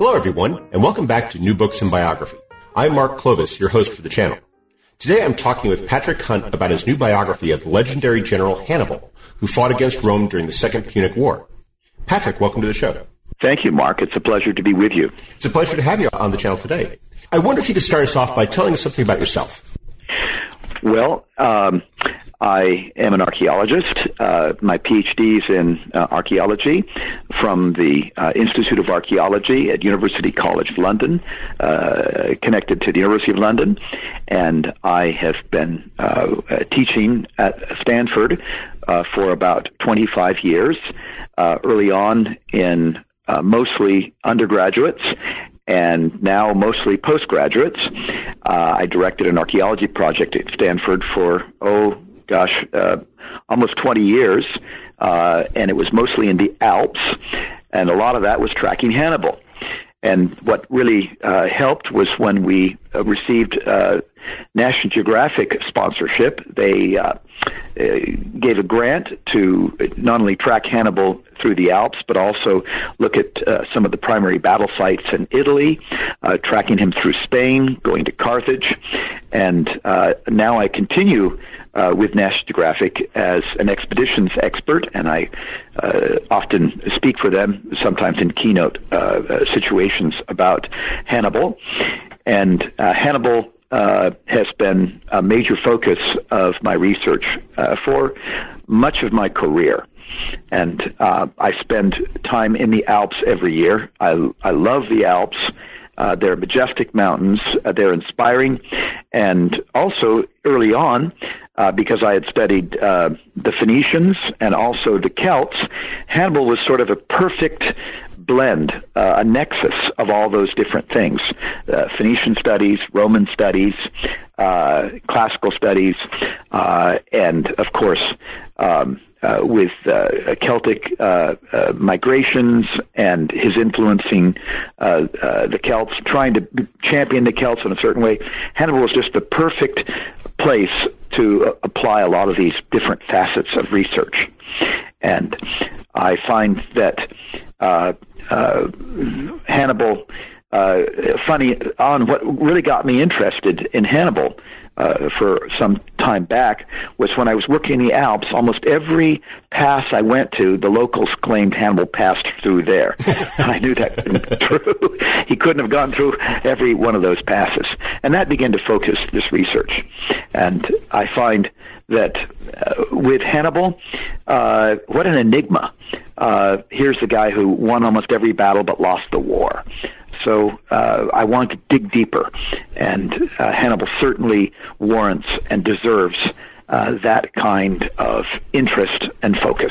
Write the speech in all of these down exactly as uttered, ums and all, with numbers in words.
Hello, everyone, and welcome back to New Books in Biography. I'm Mark Clovis, your host for the channel. Today I'm talking with Patrick Hunt about his new biography of the legendary General Hannibal, who fought against Rome during the Second Punic War. Patrick, welcome to the show. Thank you, Mark. It's a pleasure to be with you. It's a pleasure to have you on the channel today. I wonder if you could start us off by telling us something about yourself. Well, um, I am an archaeologist. Uh, my P H D is in uh, archaeology from the uh, Institute of Archaeology at University College London, uh, connected to the University of London. And I have been uh, teaching at Stanford uh, for about twenty-five years, uh, early on in uh, mostly undergraduates, and now mostly postgraduates. Uh, I directed an archaeology project at Stanford for, oh, gosh, uh, almost twenty years, uh, and it was mostly in the Alps, and a lot of that was tracking Hannibal. And what really uh, helped was when we uh, received uh, National Geographic sponsorship. They uh, uh, gave a grant to not only track Hannibal through the Alps, but also look at uh, some of the primary battle sites in Italy, uh, tracking him through Spain, going to Carthage. And uh, now I continue Uh, with National Geographic as an expeditions expert, and I uh, often speak for them, sometimes in keynote uh, uh, situations about Hannibal. And uh, Hannibal uh, has been a major focus of my research uh, for much of my career. And uh, I spend time in the Alps every year. I, I love the Alps. Uh, they're majestic mountains. Uh, they're inspiring. And also, early on, uh, because I had studied uh, the Phoenicians and also the Celts, Hannibal was sort of a perfect blend, uh, a nexus of all those different things. Uh, Phoenician studies, Roman studies, uh, classical studies, uh, and, of course, um, Uh, with uh, Celtic uh, uh, migrations and his influencing uh, uh, the Celts, trying to champion the Celts in a certain way. Hannibal was just the perfect place to uh, apply a lot of these different facets of research. And I find that uh, uh, Hannibal, uh, funny on what really got me interested in Hannibal Uh, for some time back was when I was working in the Alps. Almost every pass I went to, the locals claimed Hannibal passed through there. And I knew that couldn't be true. He couldn't have gone through every one of those passes. And that began to focus this research. And I find that uh, with Hannibal, uh, what an enigma. Uh, here's the guy who won almost every battle but lost the war. So uh, I want to dig deeper, and uh, Hannibal certainly warrants and deserves uh, that kind of interest and focus.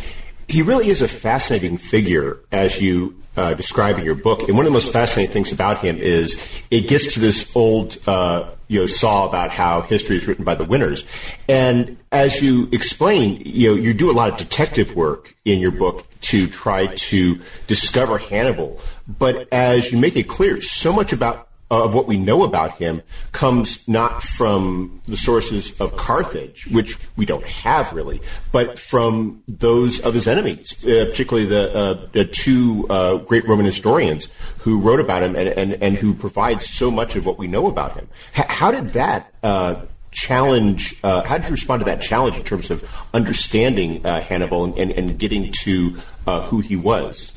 He really is a fascinating figure, as you uh, describe in your book. And one of the most fascinating things about him is it gets to this old uh, you know, saw about how history is written by the winners. And as you explain, you know, you do a lot of detective work in your book to try to discover Hannibal. But as you make it clear, so much about of what we know about him comes not from the sources of Carthage, which we don't have really, but from those of his enemies, uh, particularly the, uh, the two uh, great Roman historians who wrote about him and, and, and who provide so much of what we know about him. H- how did that uh, challenge, uh, how did you respond to that challenge in terms of understanding uh, Hannibal and, and, and getting to uh, who he was?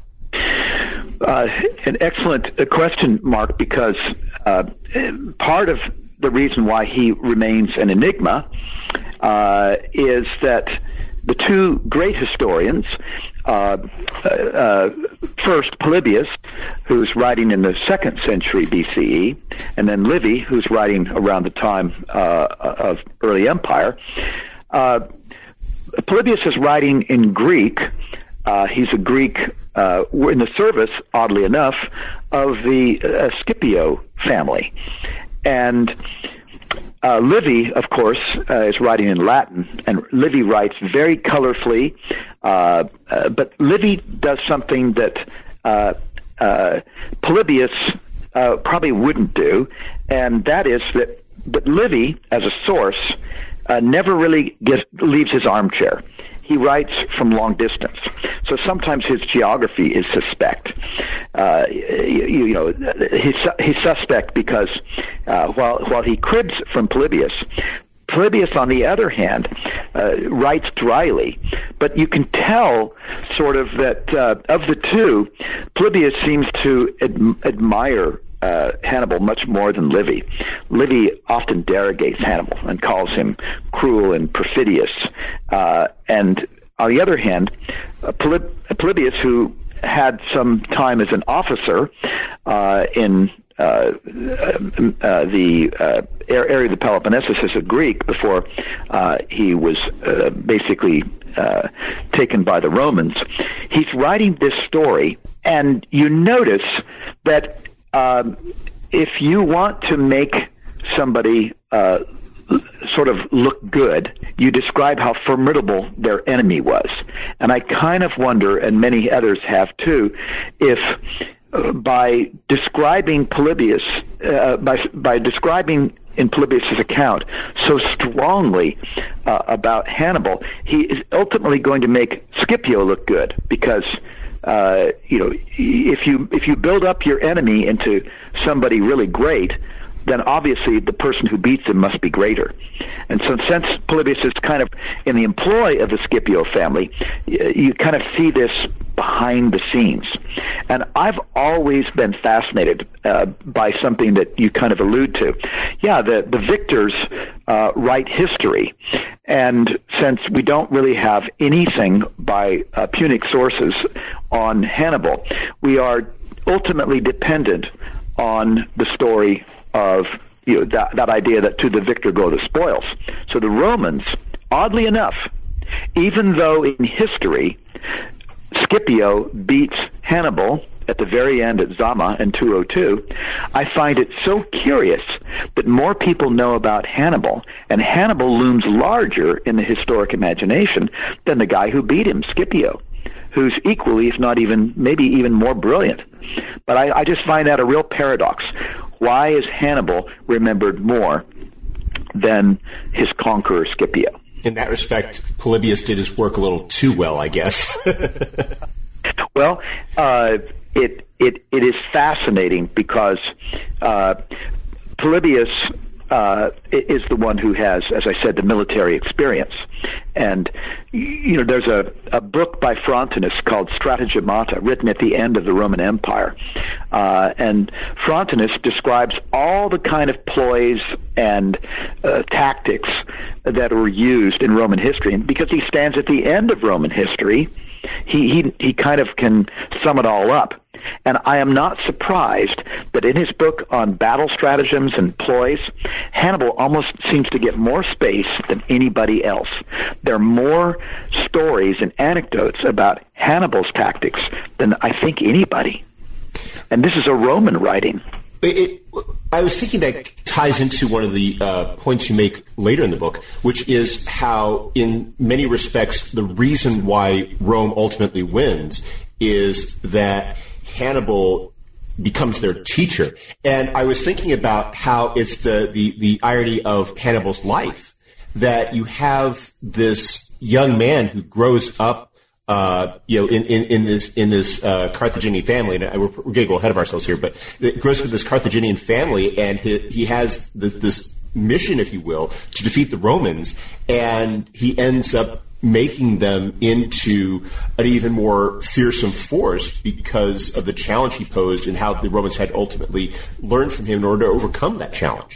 Uh, an excellent question, Mark, because uh, part of the reason why he remains an enigma uh, is that the two great historians, uh, uh, first Polybius, who's writing in the second century B C E, and then Livy, who's writing around the time uh, of early empire. Uh, Polybius is writing in Greek. Uh, he's a Greek uh, in the service, oddly enough, of the uh, Scipio family. And uh, Livy, of course, uh, is writing in Latin, and Livy writes very colorfully, uh, uh, but Livy does something that uh, uh, Polybius uh, probably wouldn't do, and that is that, that Livy, as a source, uh, never really gets, leaves his armchair. he writes from long distance. So sometimes his geography is suspect. Uh, you, you know, he's, he's suspect because uh, while while he cribs from Polybius, Polybius, on the other hand, uh, writes dryly, but you can tell sort of that uh, of the two, Polybius seems to ad- admire uh, Hannibal much more than Livy. Livy often derogates Hannibal and calls him cruel and perfidious. Uh, and on the other hand, uh, Poly- Polybius, who had some time as an officer uh, in Uh, uh, the uh, area of the Peloponnesus as a Greek before uh, he was uh, basically uh, taken by the Romans. He's writing this story, and you notice that um, if you want to make somebody uh, sort of look good, you describe how formidable their enemy was. And I kind of wonder, and many others have too, if Uh, by describing Polybius, uh, by by describing in Polybius' account so strongly uh, about Hannibal, he is ultimately going to make Scipio look good, because uh, you know, if you if you build up your enemy into somebody really great, then obviously the person who beats him must be greater. And so since Polybius is kind of in the employ of the Scipio family, you kind of see this behind the scenes. And I've always been fascinated uh, by something that you kind of allude to. Yeah, the, the victors uh, write history. And since we don't really have anything by uh, Punic sources on Hannibal, we are ultimately dependent on the story of, you know, that, that idea that to the victor go the spoils. So the Romans, oddly enough, even though in history Scipio beats Hannibal at the very end at Zama in two oh two, I find it so curious that more people know about Hannibal, and Hannibal looms larger in the historic imagination than the guy who beat him, Scipio, who's equally, if not even, maybe even more brilliant. But I, I just find that a real paradox. Why is Hannibal remembered more than his conqueror Scipio? In that respect, Polybius did his work a little too well, I guess. Well, uh, it it it is fascinating because uh, Polybius uh, is the one who has, as I said, the military experience. And, you know, there's a, a book by Frontinus called Stratagemata, written at the end of the Roman Empire. Uh, and Frontinus describes all the kind of ploys and uh, tactics that were used in Roman history. And because he stands at the end of Roman history, he, he, he kind of can sum it all up. And I am not surprised that in his book on battle stratagems and ploys, Hannibal almost seems to get more space than anybody else. There are more stories and anecdotes about Hannibal's tactics than I think anybody. And this is a Roman writing. It, it, I was thinking that ties into one of the uh, points you make later in the book, which is how, in many respects, the reason why Rome ultimately wins is that Hannibal becomes their teacher. And I was thinking about how it's the, the, the irony of Hannibal's life, that you have this young man who grows up, uh, you know, in, in, in this, in this, uh, Carthaginian family, and we're, we're getting a little ahead of ourselves here, but it grows up with this Carthaginian family, and he, he has this, this mission, if you will, to defeat the Romans, and he ends up making them into an even more fearsome force because of the challenge he posed and how the Romans had ultimately learned from him in order to overcome that challenge.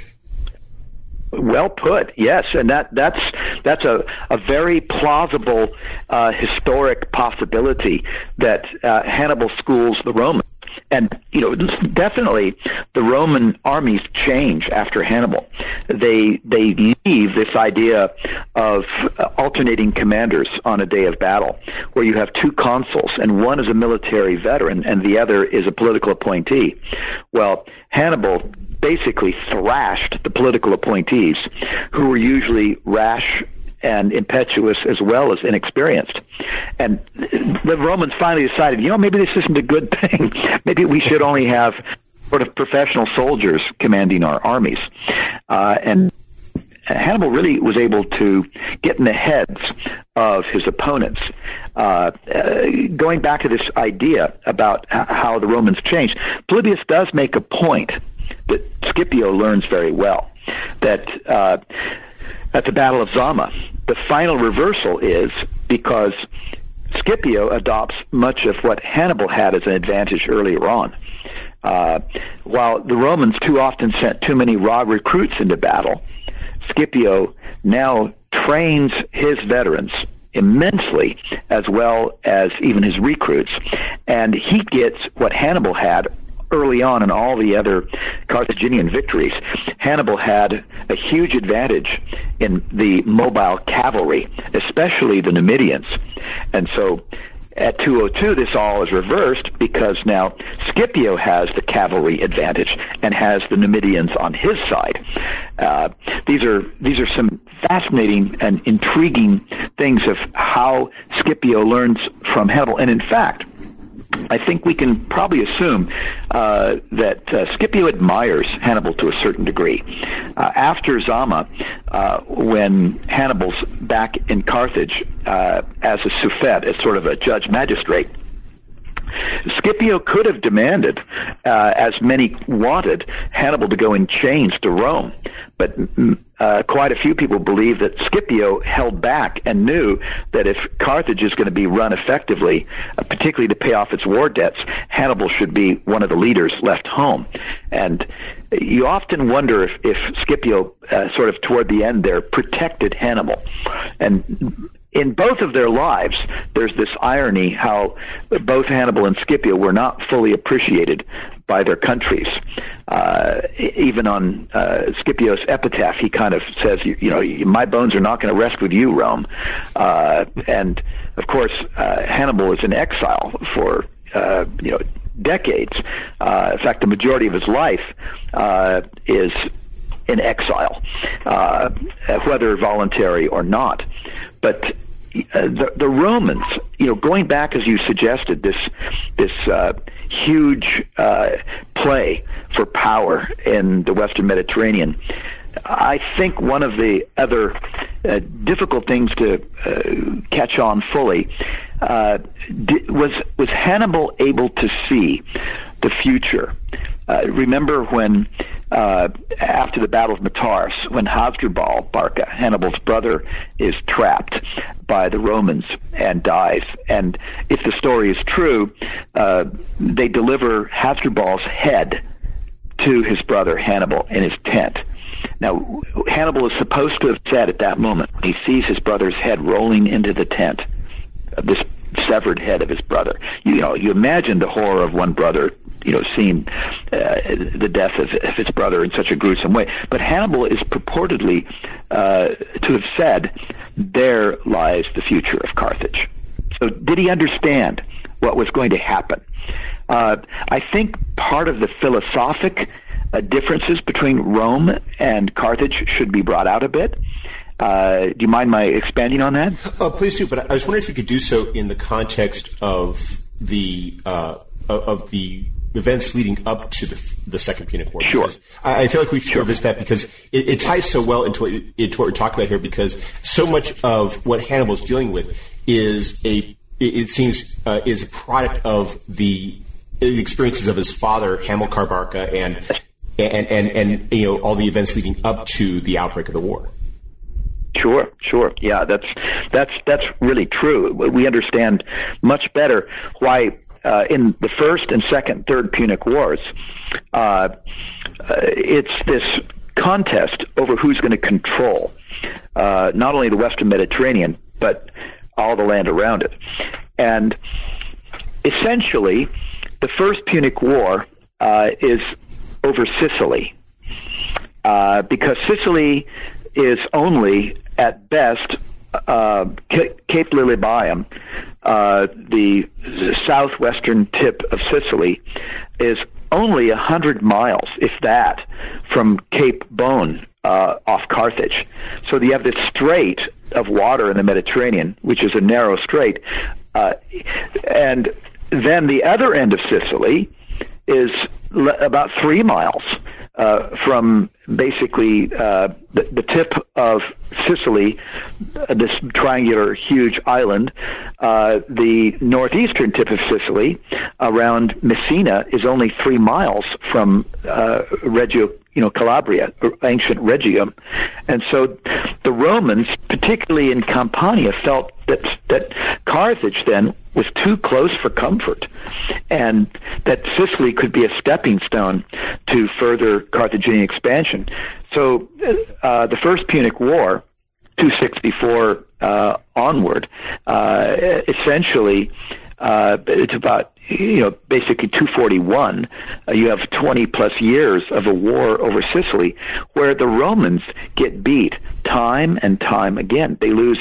Well put, yes, and that that's that's a, a very plausible uh, historic possibility that uh, Hannibal schools the Romans. And, you know, definitely the Roman armies change after Hannibal. They they leave this idea of alternating commanders on a day of battle, where you have two consuls, and one is a military veteran and the other is a political appointee. Well, Hannibal basically thrashed the political appointees, who were usually rash and impetuous as well as inexperienced. And the Romans finally decided, you know, maybe this isn't a good thing. Maybe we should only have sort of professional soldiers commanding our armies. Uh, and Hannibal really was able to get in the heads of his opponents. Uh, uh, going back to this idea about h- how the Romans changed, Polybius does make a point that Scipio learns very well, that uh, at the Battle of Zama, the final reversal is because Scipio adopts much of what Hannibal had as an advantage earlier on. Uh, while the Romans too often sent too many raw recruits into battle, Scipio now trains his veterans immensely, as well as even his recruits, and he gets what Hannibal had early on in all the other Carthaginian victories. Hannibal had a huge advantage in the mobile cavalry, especially the Numidians. And so at two oh two, this all is reversed because now Scipio has the cavalry advantage and has the Numidians on his side. Uh, these are these are some fascinating and intriguing things of how Scipio learns from Hannibal. And in fact, I think we can probably assume uh, that uh, Scipio admires Hannibal to a certain degree. Uh, after Zama, uh, when Hannibal's back in Carthage uh, as a suffet, as sort of a judge magistrate, Scipio could have demanded, uh, as many wanted, Hannibal to go in chains to Rome. But uh, quite a few people believe that Scipio held back and knew that if Carthage is going to be run effectively, uh, particularly to pay off its war debts, Hannibal should be one of the leaders left home. And you often wonder if, if Scipio, uh, sort of toward the end there, protected Hannibal. And in both of their lives, there's this irony how both Hannibal and Scipio were not fully appreciated by their countries. Uh, even on uh, Scipio's epitaph, he kind of says, you, you know, my bones are not going to rest with you, Rome. Uh, and, of course, uh, Hannibal is in exile for, uh, you know, decades. Uh, in fact, the majority of his life uh, is in exile, uh, whether voluntary or not. But uh, the, the Romans, you know, going back as you suggested, this this uh, huge uh, play for power in the Western Mediterranean, I think one of the other uh, difficult things to uh, catch on fully uh, di- was was Hannibal able to see the future. Uh, remember when, uh, after the Battle of Metaurus, when Hasdrubal Barca, Hannibal's brother, is trapped by the Romans and dies. And if the story is true, uh, they deliver Hasdrubal's head to his brother Hannibal in his tent. Now, Hannibal is supposed to have said at that moment, when he sees his brother's head rolling into the tent, uh, this severed head of his brother. You know, you imagine the horror of one brother, you know, seeing uh, the death of, of his brother in such a gruesome way. But Hannibal is purportedly uh, to have said, there lies the future of Carthage. So did he understand what was going to happen? Uh, I think part of the philosophic uh, differences between Rome and Carthage should be brought out a bit. Uh, do you mind my expanding on that? Oh, please do. But I was wondering if you could do so in the context of the uh, of the events leading up to the, the Second Punic War. Sure. I, I feel like we should sure. revisit that because it, it ties so well into what, into what we're talking about here. Because so much of what Hannibal's dealing with is a it, it seems uh, is a product of the, the experiences of his father, Hamilcar Barca, and and, and and you know all the events leading up to the outbreak of the war. Sure, sure. Yeah, that's that's that's really true. We understand much better why uh, in the first and second, third Punic Wars, uh, uh, it's this contest over who's going to control uh, not only the Western Mediterranean but all the land around it. And essentially, the first Punic War uh, is over Sicily uh, because Sicily is only, at best, uh, Cape Lilybaeum, uh, the southwestern tip of Sicily, is only a hundred miles, if that, from Cape Bone uh, off Carthage. So you have this strait of water in the Mediterranean, which is a narrow strait, uh, and then the other end of Sicily is le- about three miles uh, from basically uh, the, the tip of Sicily, uh, this triangular huge island. Uh, the northeastern tip of Sicily, around Messina, is only three miles from uh, Reggio, you know, Calabria, or ancient Rhegium. And so the Romans, particularly in Campania, felt that that Carthage then was too close for comfort, and that Sicily could be a stepping stone to further Carthaginian expansion. So uh, the First Punic War, two sixty-four uh, onward, uh, essentially uh, it's about, you know, basically two forty-one, uh, you have twenty plus years of a war over Sicily where the Romans get beat time and time again. They lose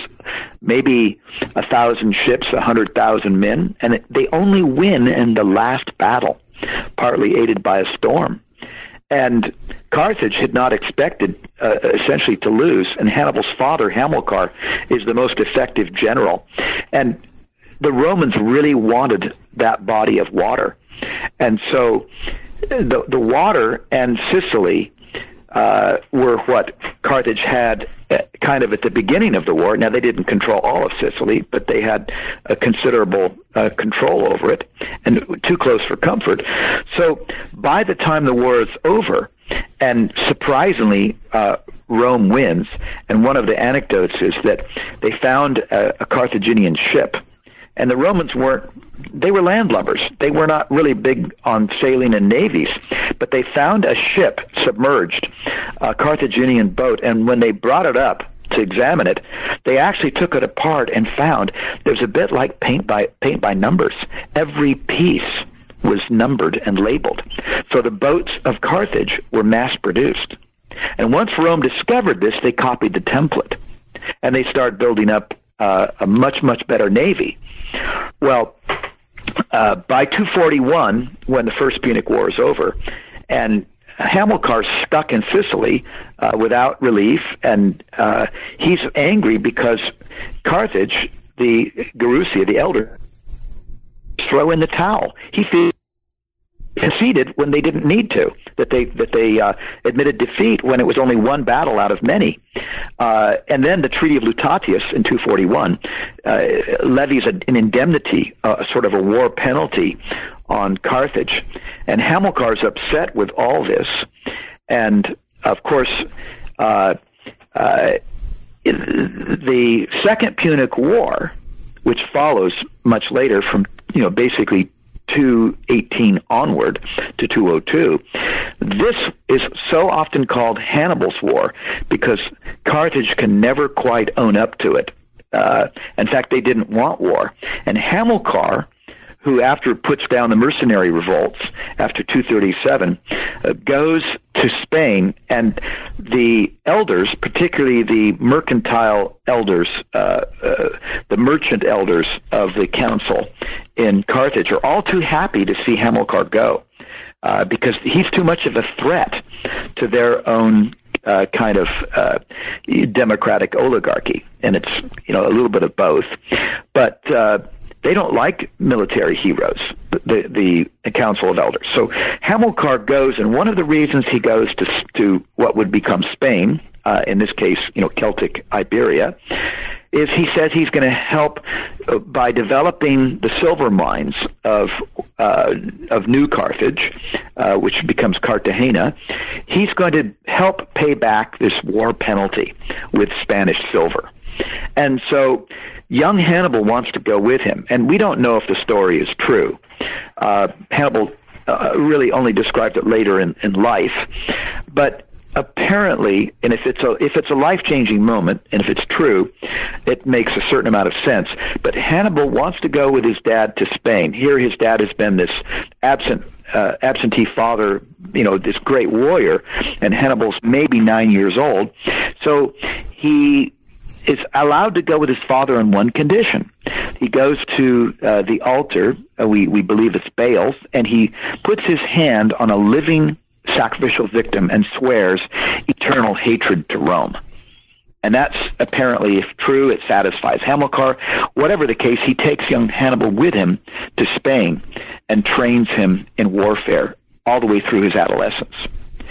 maybe a thousand ships, a hundred thousand men, and they only win in the last battle, partly aided by a storm. And Carthage had not expected uh, essentially to lose, and Hannibal's father, Hamilcar, is the most effective general. And the Romans really wanted that body of water. And so the, the water and Sicily uh, were what Carthage had kind of at the beginning of the war. Now, they didn't control all of Sicily, but they had a considerable uh, control over it, and too close for comfort. So by the time the war is over, and surprisingly, uh, Rome wins, and one of the anecdotes is that they found a, a Carthaginian ship, and the Romans weren't, they were landlubbers. They were not really big on sailing and navies, but they found a ship submerged, a Carthaginian boat, and when they brought it up to examine it, they actually took it apart and found there's a bit like paint by paint by numbers. Every piece was numbered and labeled. So the boats of Carthage were mass-produced. And once Rome discovered this, they copied the template, and they started building up uh, a much, much better navy. Well, uh, by two forty-one, when the First Punic War is over, and Hamilcar's stuck in Sicily uh, without relief, and uh, he's angry because Carthage, the Gerusia, the elder, throw in the towel. He feels conceded when they didn't need to, that they that they uh, admitted defeat when it was only one battle out of many. Uh, and then the Treaty of Lutatius in two forty-one uh, levies an indemnity, uh, sort of a war penalty on Carthage. And Hamilcar's upset with all this. And, of course, uh, uh, the Second Punic War, which follows much later from, you know, basically two eighteen onward to two oh two. This is so often called Hannibal's War because Carthage can never quite own up to it. Uh, in fact, they didn't want war. And Hamilcar, who after puts down the mercenary revolts after two thirty-seven, uh, goes to Spain, and the elders, particularly the mercantile elders, uh, uh, the merchant elders of the council in Carthage, are all too happy to see Hamilcar go uh, because he's too much of a threat to their own uh, kind of uh, democratic oligarchy, and it's, you know, a little bit of both, but. Uh, They don't like military heroes, the, the the Council of Elders. So Hamilcar goes, and one of the reasons he goes to to what would become Spain, uh, in this case, you know, Celtic Iberia, is he says he's going to help uh, by developing the silver mines of uh, of New Carthage, uh, which becomes Cartagena. He's going to help pay back this war penalty with Spanish silver, and so. Young Hannibal wants to go with him, and we don't know if the story is true. Uh, Hannibal uh, really only described it later in, in life, but apparently, and if it's a if it's a life-changing moment, and if it's true, it makes a certain amount of sense. But Hannibal wants to go with his dad to Spain. Here, his dad has been this absent uh, absentee father, you know, this great warrior, and Hannibal's maybe nine years old, so he is allowed to go with his father on one condition. He goes to uh, the altar, uh, we, we believe it's Baal's, and he puts his hand on a living sacrificial victim and swears eternal hatred to Rome. And that's apparently, if true, it satisfies Hamilcar. Whatever the case, he takes young Hannibal with him to Spain and trains him in warfare all the way through his adolescence.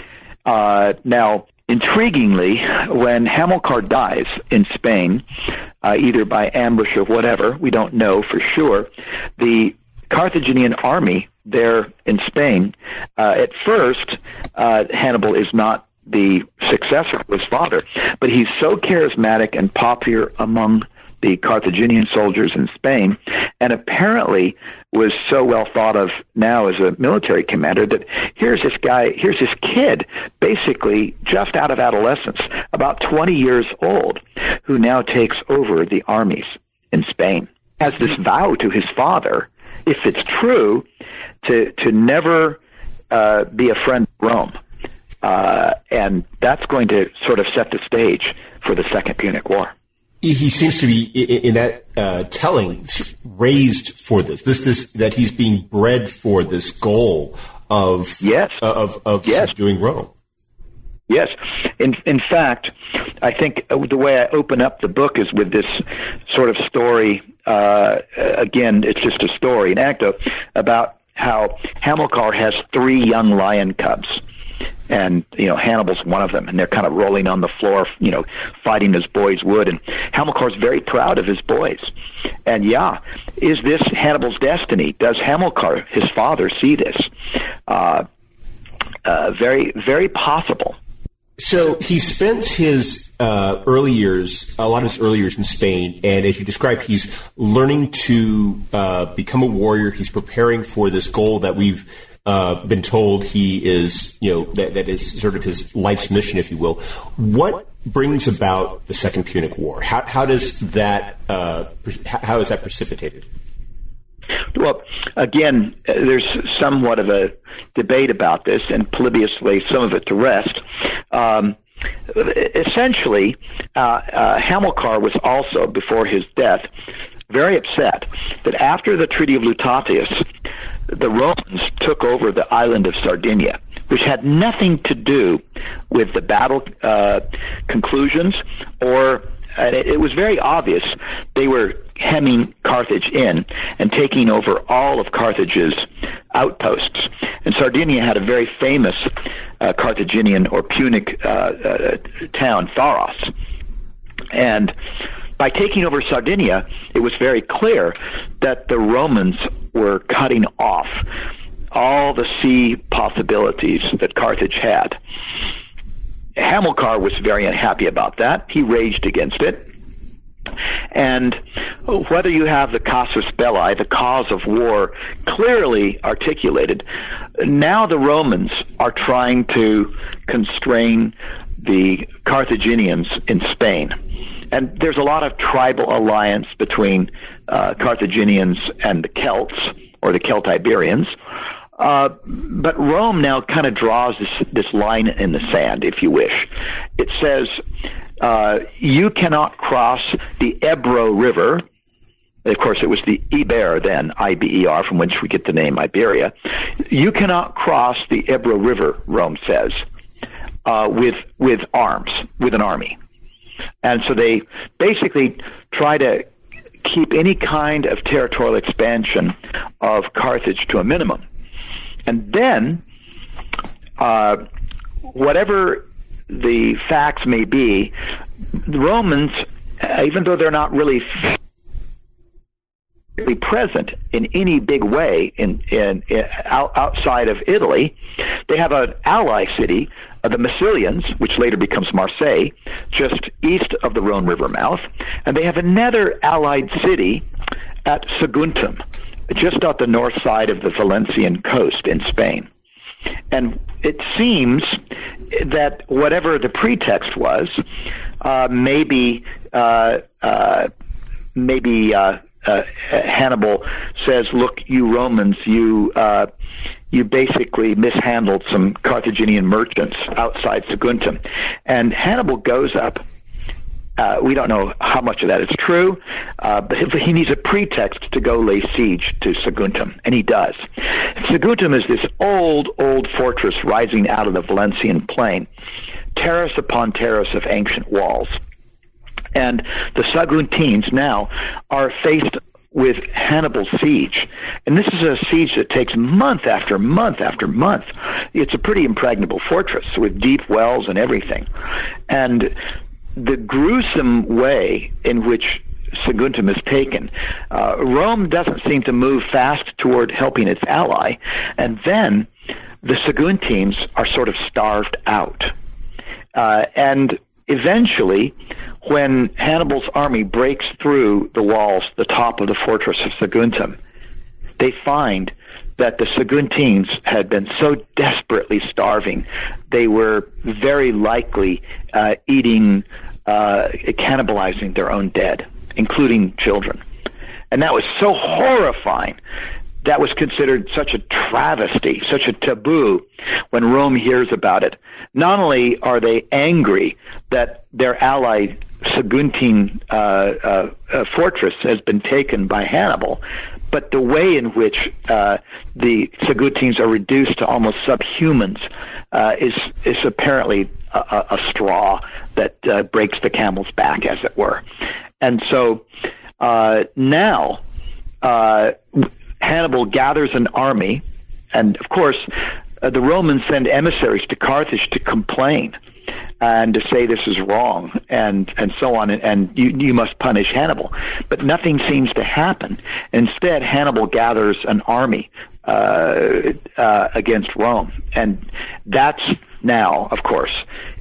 Uh, now, intriguingly, when Hamilcar dies in Spain, uh, either by ambush or whatever, we don't know for sure, the Carthaginian army there in Spain, uh, at first, uh, Hannibal is not the successor of his father, but he's so charismatic and popular among the Carthaginian soldiers in Spain, and apparently was so well thought of now as a military commander that here's this guy, here's this kid, basically just out of adolescence, about twenty years old, who now takes over the armies in Spain, has this vow to his father, if it's true, to to never uh, be a friend of Rome. Uh, and that's going to sort of set the stage for the Second Punic War. He seems to be, in that uh, telling, raised for this. This, this, that he's being bred for this goal of yes, uh, of of yes. subduing Rome. Yes, in in fact, I think the way I open up the book is with this sort of story. Uh, again, it's just a story, an anecdote about how Hamilcar has three young lion cubs. And, you know, Hannibal's one of them, and they're kind of rolling on the floor, you know, fighting as boys would. And Hamilcar's very proud of his boys. And, yeah, is this Hannibal's destiny? Does Hamilcar, his father, see this? Uh, uh, very, very possible. So he spends his uh, early years, a lot of his early years in Spain, and as you described, he's learning to uh, become a warrior. He's preparing for this goal that we've Uh, been told he is, you know, that, that is sort of his life's mission, if you will. What brings about the Second Punic War? How, how does that, uh, how is that precipitated? Well, again, uh, there's somewhat of a debate about this, and Polybius lays some of it to rest. Um, essentially, uh, uh, Hamilcar was also, before his death, very upset that after the Treaty of Lutatius, the Romans took over the island of Sardinia, which had nothing to do with the battle uh, conclusions, or uh, it, it was very obvious they were hemming Carthage in and taking over all of Carthage's outposts. And Sardinia had a very famous uh, Carthaginian or Punic uh, uh, town, Tharos. And by taking over Sardinia, it was very clear that the Romans were cutting off all the sea possibilities that Carthage had. Hamilcar was very unhappy about that. He raged against it. And whether you have the casus belli, the cause of war, clearly articulated, now the Romans are trying to constrain the Carthaginians in Spain. And there's a lot of tribal alliance between uh, Carthaginians and the Celts, or the Celtiberians. Uh, but Rome now kind of draws this, this line in the sand, if you wish. It says, uh, you cannot cross the Ebro River. Of course, it was the Iber then, I B E R, from which we get the name Iberia. You cannot cross the Ebro River, Rome says, uh, with with arms, with an army. And so they basically try to keep any kind of territorial expansion of Carthage to a minimum. And then, uh, whatever the facts may be, the Romans, even though they're not really present in any big way in, in, in out, outside of Italy, they have an ally city, uh, the Massilians, which later becomes Marseille, just east of the Rhone River mouth, and they have another allied city at Saguntum, just off the north side of the Valencian coast in Spain. And it seems that whatever the pretext was, uh, maybe uh, uh, maybe uh, uh, Hannibal says, "Look, you Romans, you uh, you basically mishandled some Carthaginian merchants outside Saguntum," and Hannibal goes up. Uh, we don't know how much of that is true, uh, but he needs a pretext to go lay siege to Saguntum, and he does. Saguntum is this old, old fortress rising out of the Valencian plain, terrace upon terrace of ancient walls. And the Saguntines now are faced with Hannibal's siege. And this is a siege that takes month after month after month. It's a pretty impregnable fortress with deep wells and everything. And the gruesome way in which Saguntum is taken, uh, Rome doesn't seem to move fast toward helping its ally. And then the Saguntines are sort of starved out. Uh, and eventually, when Hannibal's army breaks through the walls, the top of the fortress of Saguntum, they find that the Saguntines had been so desperately starving, they were very likely uh, eating, uh, cannibalizing their own dead, including children. And that was so horrifying. That was considered such a travesty, such a taboo when Rome hears about it. Not only are they angry that their ally Saguntine uh, uh, uh, fortress has been taken by Hannibal, but the way in which uh, the Saguntines are reduced to almost subhumans uh, is is apparently a, a straw that uh, breaks the camel's back, as it were. And so uh, now uh, Hannibal gathers an army, and of course uh, the Romans send emissaries to Carthage to complain and to say this is wrong, and, and so on, and, and you, you must punish Hannibal. But nothing seems to happen. Instead, Hannibal gathers an army uh, uh, against Rome, and that's now, of course,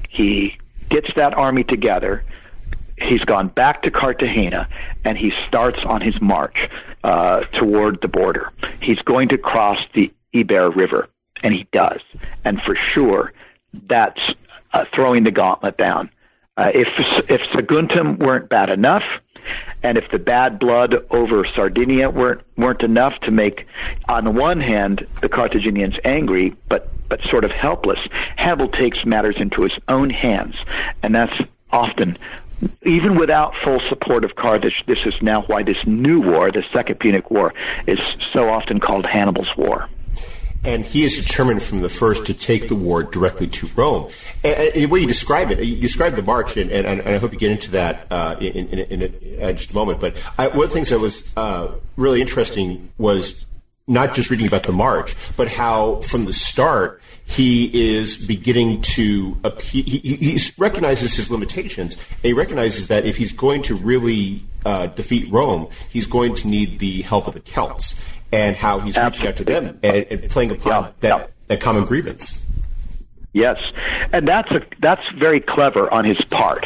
he gets that army together. He's gone back to Cartagena, and he starts on his march uh, toward the border. He's going to cross the Iber River, and he does. And for sure, that's uh, throwing the gauntlet down. Uh, if if Saguntum weren't bad enough, and if the bad blood over Sardinia weren't weren't enough to make, on the one hand, the Carthaginians angry, but but sort of helpless, Hannibal takes matters into his own hands, and that's often, even without full support of Carthage, this is now why this new war, the Second Punic War, is so often called Hannibal's War. And he is determined from the first to take the war directly to Rome. And, and the way you describe it, you describe the march, and, and, and I hope you get into that uh, in, in, in, a, in just a moment. But I, one of the things that was uh, really interesting was not just reading about the march, but how from the start he is beginning to uh, he, he, he recognizes his limitations, and he recognizes that if he's going to really uh, defeat Rome, he's going to need the help of the Celts, and how he's reaching out to them and, and playing upon yeah, that, yeah. that common grievance. Yes, and that's a, that's very clever on his part.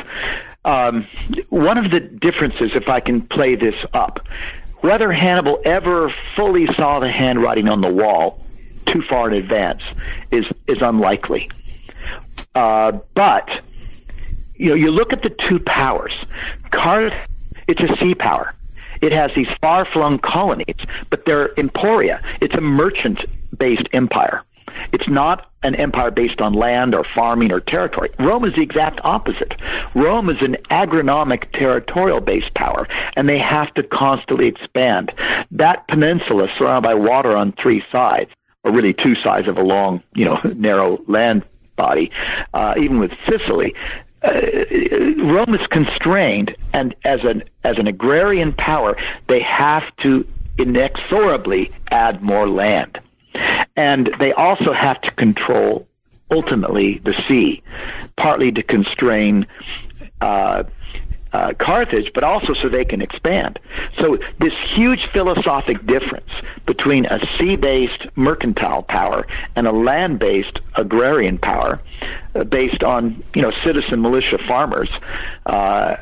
Um, one of the differences, if I can play this up, whether Hannibal ever fully saw the handwriting on the wall too far in advance is is unlikely. Uh, but you know, you look at the two powers. Carthage, it's a sea power. It has these far-flung colonies, but they're emporia. It's a merchant-based empire. It's not an empire based on land or farming or territory. Rome is the exact opposite. Rome is an agronomic, territorial-based power, and they have to constantly expand. That peninsula, surrounded by water on three sides, or really two sides of a long, you know, narrow land body, uh, even with Sicily, Uh, Rome is constrained, and as an as an agrarian power, they have to inexorably add more land, and they also have to control ultimately the sea, partly to constrain uh, uh, Carthage, but also so they can expand. So this huge philosophic difference between a sea-based mercantile power and a land-based agrarian power, uh, based on, you know, citizen militia farmers uh,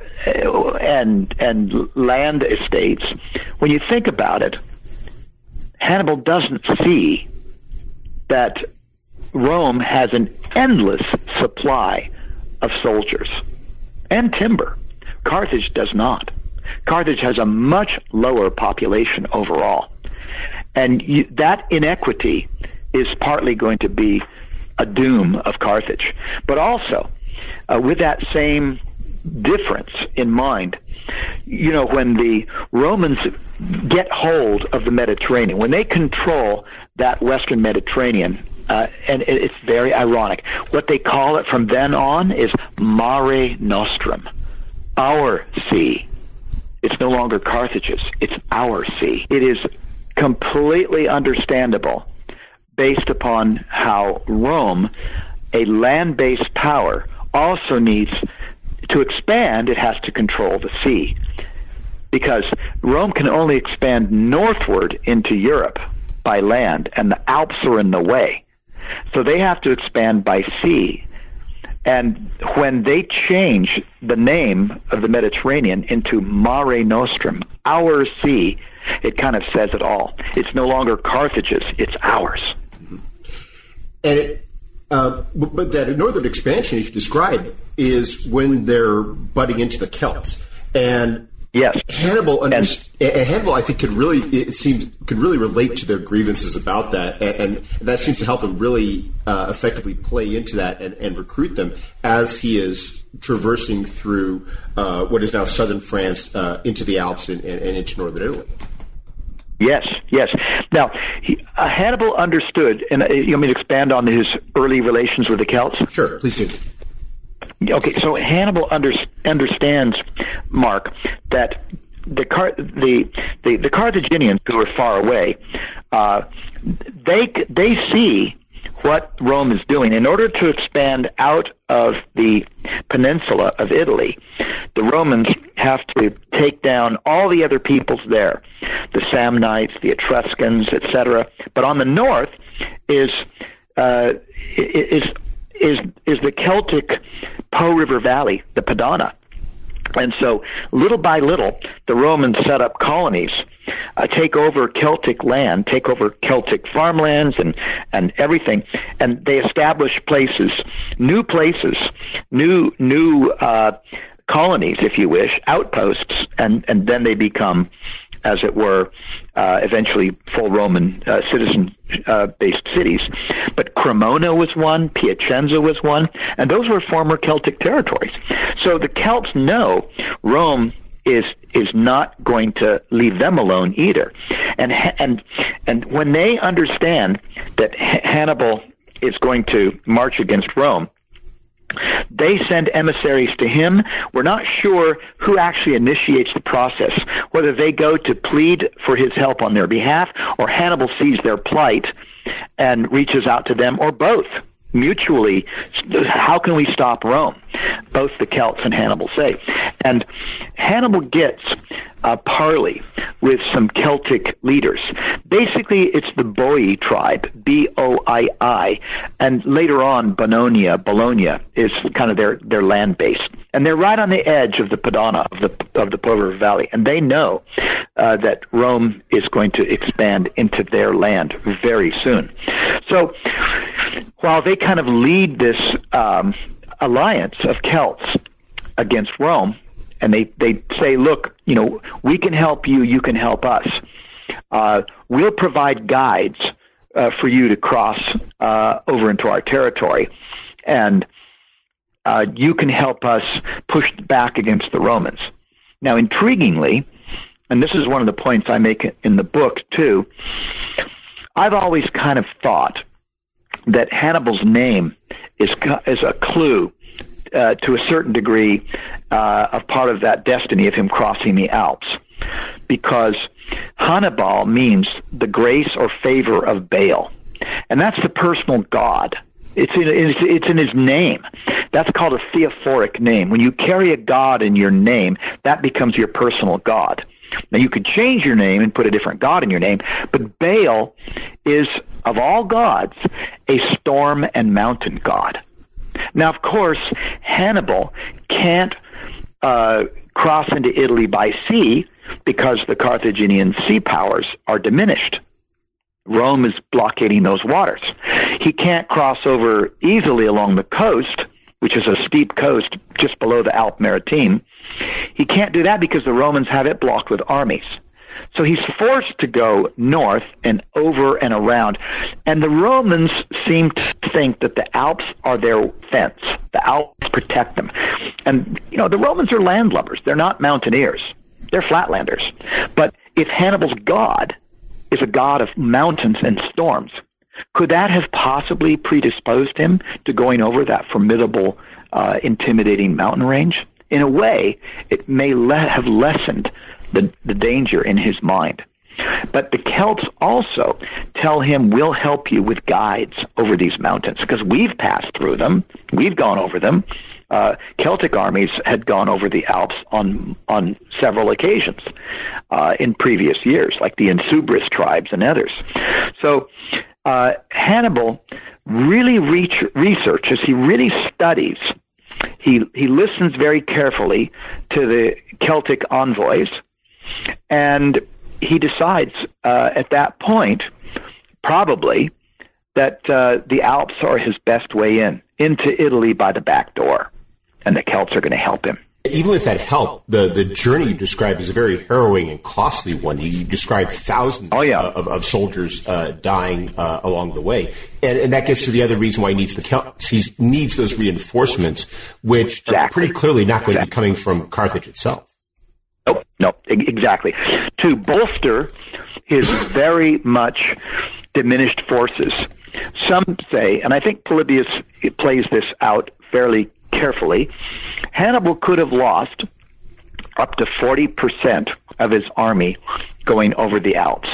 and and land estates. When you think about it, Hannibal doesn't see that Rome has an endless supply of soldiers and timber. Carthage does not. Carthage has a much lower population overall. And you, that inequity is partly going to be a doom of Carthage. But also, uh, with that same difference in mind, you know, when the Romans get hold of the Mediterranean, when they control that Western Mediterranean, uh, and it, it's very ironic, what they call it from then on is Mare Nostrum, our sea. It's no longer Carthage's. It's our sea. It is completely understandable based upon how Rome, a land-based power, also needs to expand. It has to control the sea, because Rome can only expand northward into Europe by land, and the Alps are in the way. So they have to expand by sea. And when they change the name of the Mediterranean into Mare Nostrum, our sea, it kind of says it all. It's no longer Carthage's, it's ours. And it, uh, but that northern expansion, as you described, is when they're butting into the Celts. And yes, Hannibal, under, and, and Hannibal, I think, could really it seems could really relate to their grievances about that, and, and that seems to help him really uh, effectively play into that and, and recruit them as he is traversing through uh, what is now southern France uh, into the Alps and, and, and into northern Italy. Yes, yes. Now, he, uh, Hannibal understood, and uh, you want me to expand on his early relations with the Celts? Sure, please do. Okay, so Hannibal under, understands, Mark, that the, Car- the the the Carthaginians who are far away, uh, they they see what Rome is doing. In order to expand out of the peninsula of Italy, the Romans have to take down all the other peoples there, the Samnites, the Etruscans, et cetera. But on the north is uh, is is is the Celtic Po River Valley, the Padana. And so, little by little, the Romans set up colonies, uh, take over Celtic land, take over Celtic farmlands and, and everything, and they establish places, new places, new new uh, colonies, if you wish, outposts, and, and then they become, as it were, uh, eventually full Roman uh, citizen-based uh, cities. But Cremona was one, Piacenza was one, and those were former Celtic territories. So the Celts know Rome is is not going to leave them alone either. And and and when they understand that Hannibal is going to march against Rome, they send emissaries to him. We're not sure who actually initiates the process, whether they go to plead for his help on their behalf, or Hannibal sees their plight and reaches out to them, or both. Mutually, how can we stop Rome? Both the Celts and Hannibal say. And Hannibal gets a parley with some Celtic leaders. Basically, it's the Boii tribe, B O I I, and later on, Bononia, Bologna, is kind of their, their land base. And they're right on the edge of the Padana, of the, of the Po River Valley, and they know uh, that Rome is going to expand into their land very soon. So, while they kind of lead this um, alliance of Celts against Rome, and they, they say, look, you know, we can help you, you can help us. Uh, we'll provide guides uh, for you to cross uh, over into our territory, and uh, you can help us push back against the Romans. Now, intriguingly, and this is one of the points I make in the book, too, I've always kind of thought that Hannibal's name is is a clue uh, to a certain degree uh, of part of that destiny of him crossing the Alps, because Hannibal means the grace or favor of Baal, and that's the personal god. It's in, it's, it's in his name. That's called a theophoric name. When you carry a god in your name, that becomes your personal god. Now, you could change your name and put a different god in your name, but Baal is, of all gods, a storm and mountain god. Now, of course, Hannibal can't uh, cross into Italy by sea because the Carthaginian sea powers are diminished. Rome is blockading those waters. He can't cross over easily along the coast, which is a steep coast just below the Alpe Maritime. He can't do that because the Romans have it blocked with armies. So he's forced to go north and over and around. And the Romans seem to think that the Alps are their fence. The Alps protect them. And, you know, the Romans are landlubbers. They're not mountaineers. They're flatlanders. But if Hannibal's god is a god of mountains and storms, could that have possibly predisposed him to going over that formidable, uh, intimidating mountain range? In a way, it may le- have lessened the, the danger in his mind. But the Celts also tell him, we'll help you with guides over these mountains, because we've passed through them. We've gone over them. Uh, Celtic armies had gone over the Alps on on several occasions uh, in previous years, like the Insubris tribes and others. So uh, Hannibal really reach, researches, he really studies, he, he listens very carefully to the Celtic envoys, and he decides uh, at that point, probably, that uh, the Alps are his best way in, into Italy by the back door, and the Celts are going to help him. Even with that help, the, the journey you describe is a very harrowing and costly one. You describe thousands oh, yeah. of, of soldiers uh, dying uh, along the way. And, and that gets to the other reason why he needs the Celts. He needs those reinforcements, which exactly. are pretty clearly not going exactly. to be coming from Carthage itself. Nope, nope, exactly. To bolster his very much diminished forces. Some say, and I think Polybius plays this out fairly carefully, Hannibal could have lost up to forty percent of his army going over the Alps.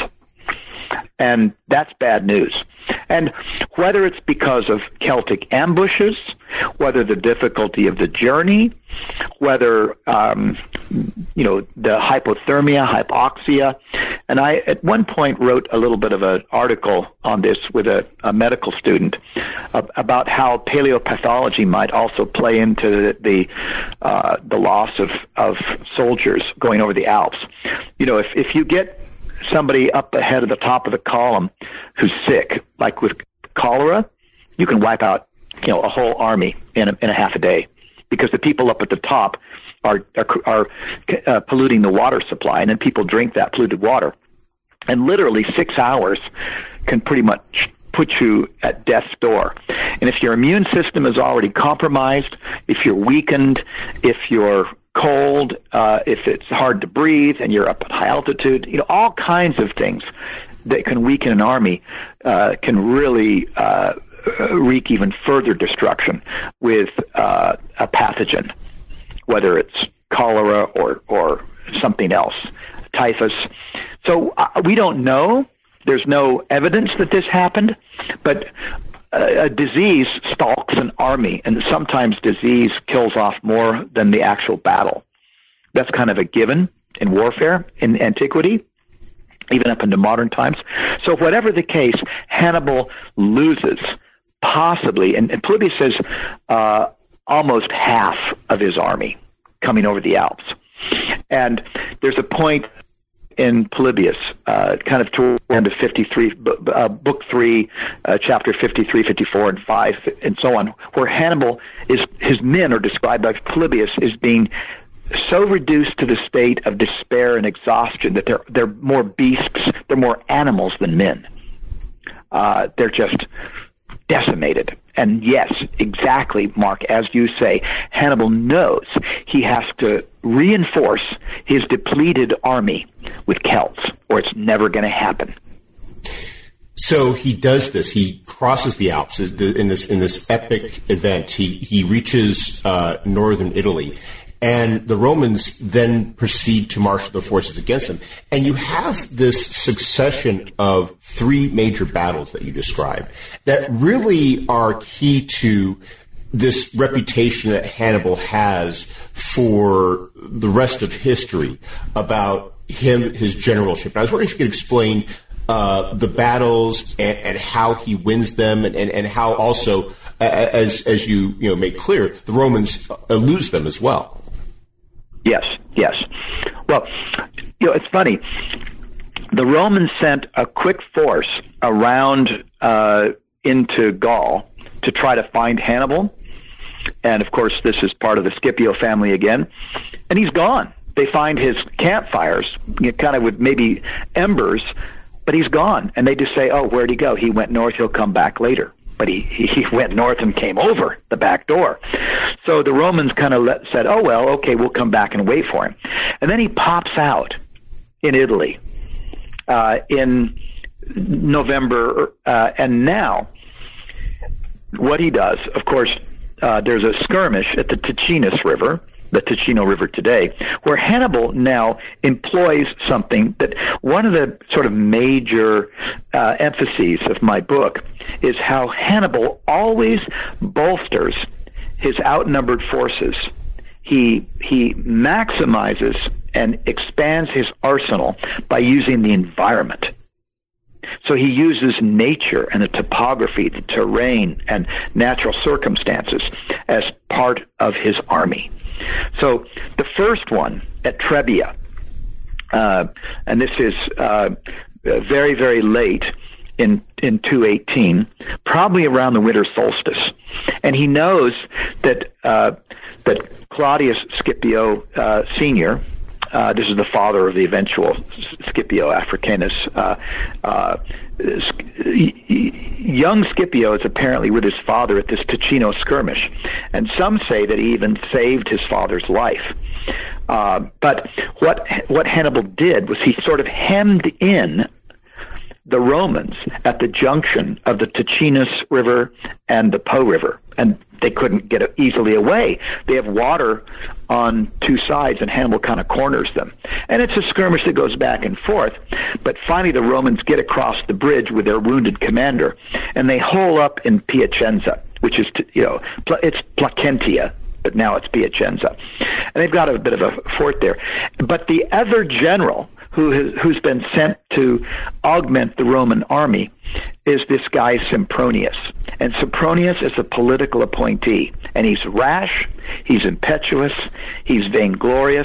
And that's bad news. And whether it's because of Celtic ambushes, whether the difficulty of the journey, whether, um, you know, the hypothermia, hypoxia. And I, at one point, wrote a little bit of an article on this with a, a medical student uh, about how paleopathology might also play into the the, uh, the loss of, of soldiers going over the Alps. You know, if, if you get somebody up ahead of the top of the column who's sick, like with cholera, you can wipe out, you know, a whole army in a, in a half a day, because the people up at the top are are, are uh, polluting the water supply, and then people drink that polluted water, and literally six hours can pretty much put you at death's door. And if your immune system is already compromised, if you're weakened, if you're cold, uh, if it's hard to breathe and you're up at high altitude, you know, all kinds of things that can weaken an army uh, can really uh, wreak even further destruction with uh, a pathogen, whether it's cholera or, or something else, typhus. So uh, we don't know. There's no evidence that this happened, but a disease stalks an army, and sometimes disease kills off more than the actual battle. That's kind of a given in warfare in antiquity, even up into modern times. So whatever the case, Hannibal loses, possibly, and, and Polybius says uh, almost half of his army coming over the Alps. And there's a point in Polybius, uh, kind of toward the end of fifty-three, uh, book three, uh, chapter fifty-three, fifty-four, and five, and so on, where Hannibal is, his men are described by Polybius as being so reduced to the state of despair and exhaustion that they're they're more beasts, they're more animals than men. Uh, they're just decimated. And yes, exactly, Mark, as you say, Hannibal knows he has to reinforce his depleted army with Celts, or it's never going to happen. So he does this. He crosses the Alps in this in this epic event. He he reaches uh, northern Italy, and the Romans then proceed to marshal their forces against him. And you have this succession of three major battles that you describe that really are key to this reputation that Hannibal has for the rest of history about him, his generalship. And I was wondering if you could explain uh, the battles and, and how he wins them, and, and, and how also, as as you you know make clear, the Romans uh, lose them as well. Yes, yes. Well, you know, it's funny. The Romans sent a quick force around uh, into Gaul to try to find Hannibal. And, of course, this is part of the Scipio family again. And he's gone. They find his campfires, you know, kind of with maybe embers, but he's gone. And they just say, oh, where'd he go? He went north. He'll come back later. But he, he went north and came over the back door. So the Romans kind of let, said, oh, well, okay, we'll come back and wait for him. And then he pops out in Italy uh, in November. Uh, and now what he does, of course, uh, there's a skirmish at the Ticinus River the Ticino River today, where Hannibal now employs something that one of the sort of major uh, emphases of my book is how Hannibal always bolsters his outnumbered forces. He he maximizes and expands his arsenal by using the environment. So he uses nature and the topography, the terrain, and natural circumstances as part of his army. So the first one at Trebia, uh, and this is uh, very, very late in in two eighteen, probably around the winter solstice, and he knows that uh, that Claudius Scipio uh, Senior, uh, this is the father of the eventual Scipio Africanus. Uh, uh, young Scipio is apparently with his father at this Ticino skirmish, and some say that he even saved his father's life. Uh, but what what Hannibal did was he sort of hemmed in the Romans at the junction of the Ticinus River and the Po River, and they couldn't get easily away. They have water on two sides, and Hannibal kind of corners them. And it's a skirmish that goes back and forth, but finally the Romans get across the bridge with their wounded commander, and they hole up in Piacenza, which is, you know, it's Placentia, but now it's Piacenza. And they've got a bit of a fort there. But the other general who has, who's been sent to augment the Roman army is this guy Sempronius. And Sempronius is a political appointee, and he's rash, he's impetuous, he's vainglorious,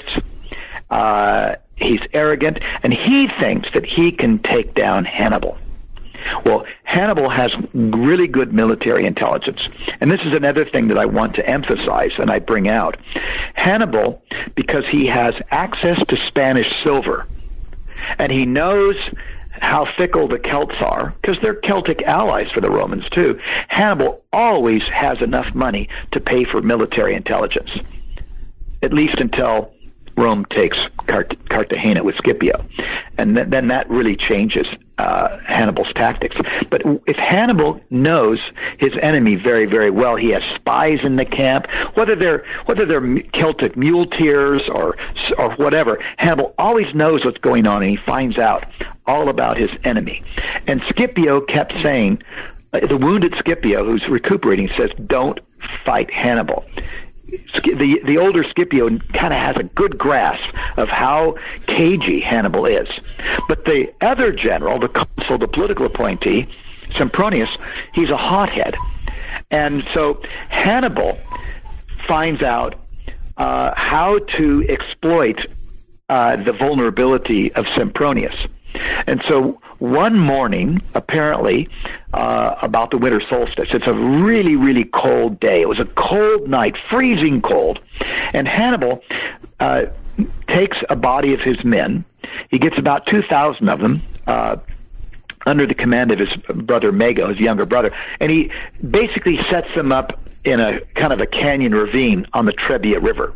uh, he's arrogant, and he thinks that he can take down Hannibal. Well, Hannibal has really good military intelligence, and this is another thing that I want to emphasize and I bring out. Hannibal, because he has access to Spanish silver, and he knows how fickle the Celts are, because they're Celtic allies for the Romans too, Hannibal always has enough money to pay for military intelligence, at least until Rome takes Cart- Cartagena with Scipio. And th- then that really changes uh, Hannibal's tactics. But if Hannibal knows his enemy very, very well, he has spies in the camp, whether they're whether they're Celtic muleteers or or whatever, Hannibal always knows what's going on, and he finds out all about his enemy. And Scipio kept saying, uh, the wounded Scipio, who's recuperating, says, "Don't fight Hannibal." The the older Scipio kind of has a good grasp of how cagey Hannibal is. But the other general, the consul, the political appointee, Sempronius, he's a hothead. And so Hannibal finds out uh, how to exploit uh, the vulnerability of Sempronius. And so one morning, apparently, uh, about the winter solstice, it's a really, really cold day. It was a cold night, freezing cold. And Hannibal uh, takes a body of his men. He gets about two thousand of them uh, under the command of his brother Mago, his younger brother. And he basically sets them up in a kind of a canyon ravine on the Trebia River.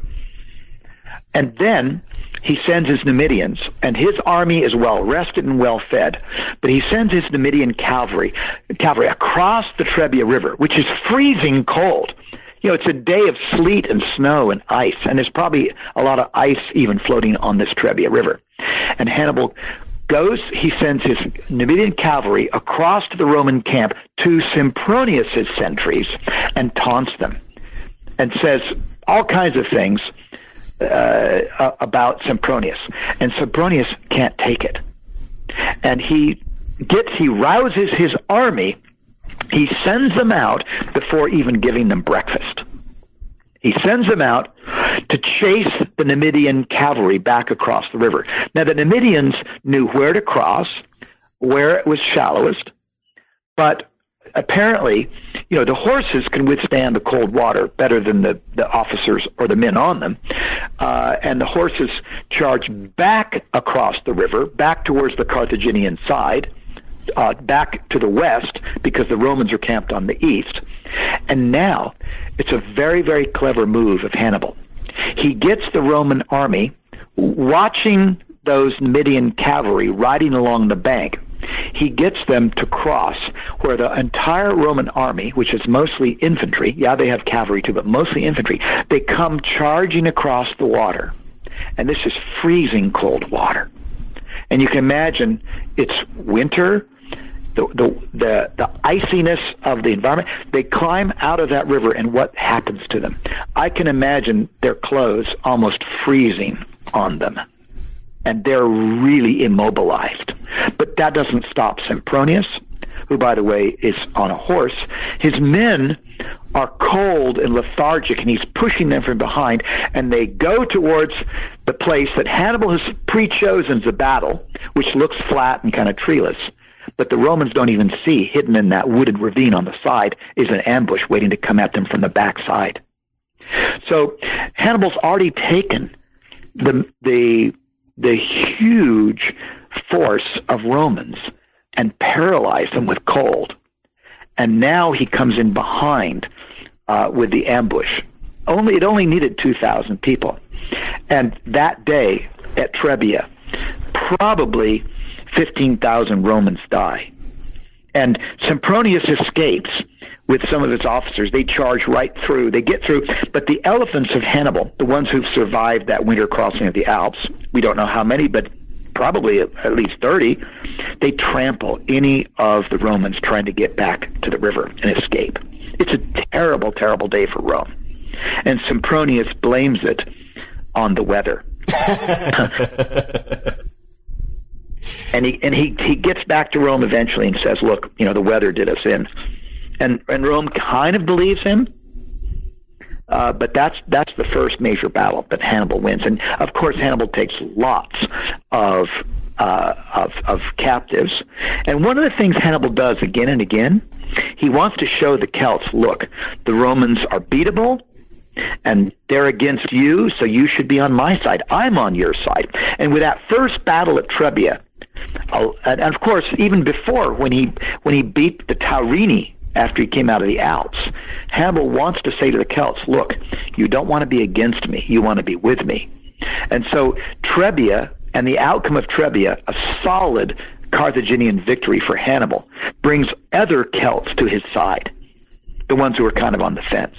And then he sends his Numidians, and his army is well rested and well fed, but he sends his Numidian cavalry cavalry across the Trebia River, which is freezing cold. You know, it's a day of sleet and snow and ice, and there's probably a lot of ice even floating on this Trebia River. And Hannibal goes, he sends his Numidian cavalry across to the Roman camp to Sempronius' sentries and taunts them and says all kinds of things Uh, uh, about Sempronius, and Sempronius can't take it, and he gets he rouses his army. He sends them out before even giving them breakfast. He sends them out to chase the Numidian cavalry back across the river. Now the Numidians knew where to cross, where it was shallowest, but apparently, you know, the horses can withstand the cold water better than the, the officers or the men on them. Uh, and the horses charge back across the river, back towards the Carthaginian side, uh, back to the west, because the Romans are camped on the east. And now, it's a very, very clever move of Hannibal. He gets the Roman army watching those Numidian cavalry riding along the bank. he gets them to cross where the entire Roman army, which is mostly infantry, yeah, they have cavalry too, but mostly infantry, they come charging across the water. And this is freezing cold water. And you can imagine it's winter, the, the, the, the iciness of the environment. They climb out of that river, and what happens to them? I can imagine their clothes almost freezing on them. And they're really immobilized. But that doesn't stop Sempronius, who, by the way, is on a horse. His men are cold and lethargic, and he's pushing them from behind, and they go towards the place that Hannibal has pre-chosen as a battle, which looks flat and kind of treeless. But the Romans don't even see, hidden in that wooded ravine on the side, is an ambush waiting to come at them from the backside. So Hannibal's already taken the the the huge force of Romans and paralyzed them with cold. And now he comes in behind uh, with the ambush. Only It only needed two thousand people. And that day at Trebia, probably fifteen thousand Romans die. And Sempronius escapes with some of his officers. They charge right through. They get through. But the elephants of Hannibal, the ones who've survived that winter crossing of the Alps, we don't know how many, but probably at least thirty, they trample any of the Romans trying to get back to the river and escape. It's a terrible, terrible day for Rome. And Sempronius blames it on the weather. and he and he, he gets back to Rome eventually and says, look, you know, the weather did us in. And and Rome kind of believes him. Uh, but that's that's the first major battle that Hannibal wins, and of course Hannibal takes lots of uh, of, of captives. And one of the things Hannibal does again and again, he wants to show the Celts, look, the Romans are beatable, and they're against you, so you should be on my side. I'm on your side. And with that first battle at Trebia, uh, and of course even before when he when he beat the Taurini after he came out of the Alps, Hannibal wants to say to the Celts, look, you don't want to be against me, you want to be with me. And so Trebia, and the outcome of Trebia, a solid Carthaginian victory for Hannibal, brings other Celts to his side, the ones who are kind of on the fence.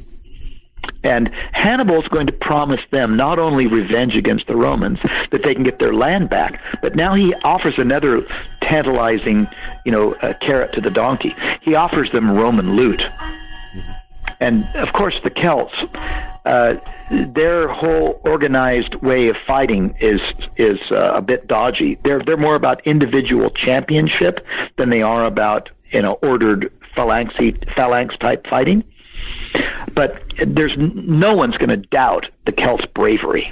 And Hannibal is going to promise them not only revenge against the Romans, that they can get their land back, but now he offers another tantalizing, you know, uh, carrot to the donkey. He offers them Roman loot. And, of course, the Celts, uh, their whole organized way of fighting is is uh, a bit dodgy. They're they're more about individual championship than they are about, you know, ordered phalanx phalanx type fighting. But there's no one's going to doubt the Celts' bravery.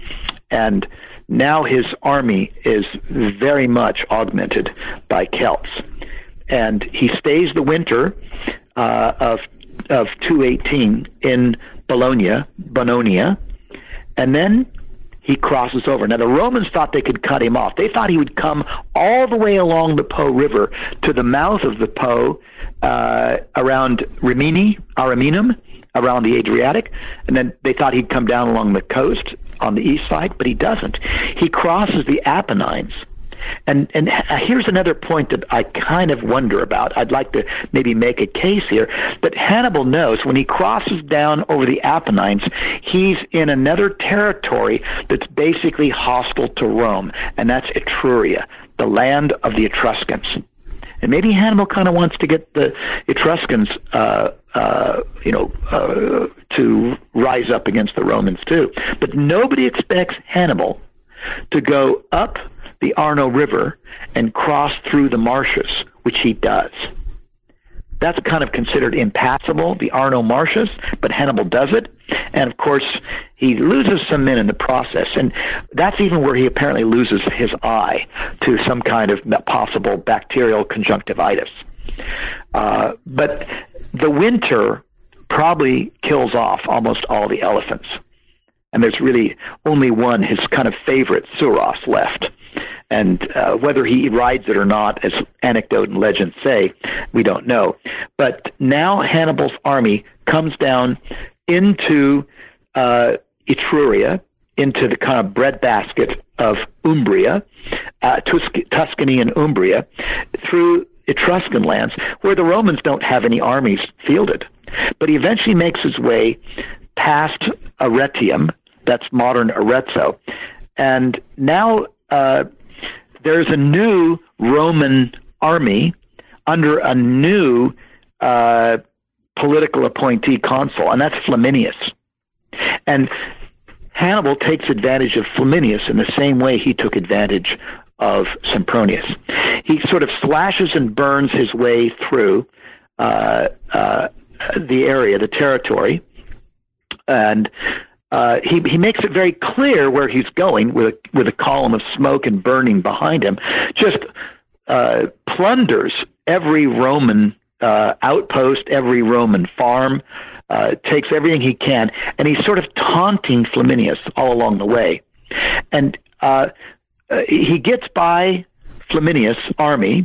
And now his army is very much augmented by Celts. And he stays the winter uh, of of two eighteen in Bologna, Bononia, and then he crosses over. Now, the Romans thought they could cut him off. They thought he would come all the way along the Po River to the mouth of the Po uh, around Rimini, Ariminum, around the Adriatic, and then they thought he'd come down along the coast on the east side, but he doesn't. He crosses the Apennines. And and here's another point that I kind of wonder about. I'd like to maybe make a case here that Hannibal knows when he crosses down over the Apennines, he's in another territory that's basically hostile to Rome, and that's Etruria, the land of the Etruscans. And maybe Hannibal kind of wants to get the Etruscans, uh, uh, you know, uh, to rise up against the Romans too. But nobody expects Hannibal to go up the Arno River and cross through the marshes, which he does. That's kind of considered impassable, the Arno marshes, but Hannibal does it. And, of course, he loses some men in the process. And that's even where he apparently loses his eye to some kind of possible bacterial conjunctivitis. Uh, but the winter probably kills off almost all the elephants. And there's really only one, his kind of favorite, Suros, left. And uh, whether he rides it or not, as anecdote and legend say, we don't know. But now Hannibal's army comes down into uh, Etruria, into the kind of breadbasket of Umbria, uh, Tus- Tuscany and Umbria, through Etruscan lands, where the Romans don't have any armies fielded. But he eventually makes his way past Arretium, that's modern Arezzo, and now uh, there's a new Roman army under a new uh, political appointee consul, and that's Flaminius. And Hannibal takes advantage of Flaminius in the same way he took advantage of Sempronius. He sort of slashes and burns his way through uh, uh, the area, the territory, and uh, he he makes it very clear where he's going with a, with a column of smoke and burning behind him. Just uh, plunders every Roman uh, outpost, every Roman farm, uh, takes everything he can, and he's sort of taunting Flaminius all along the way. And uh, he gets by Flaminius' army,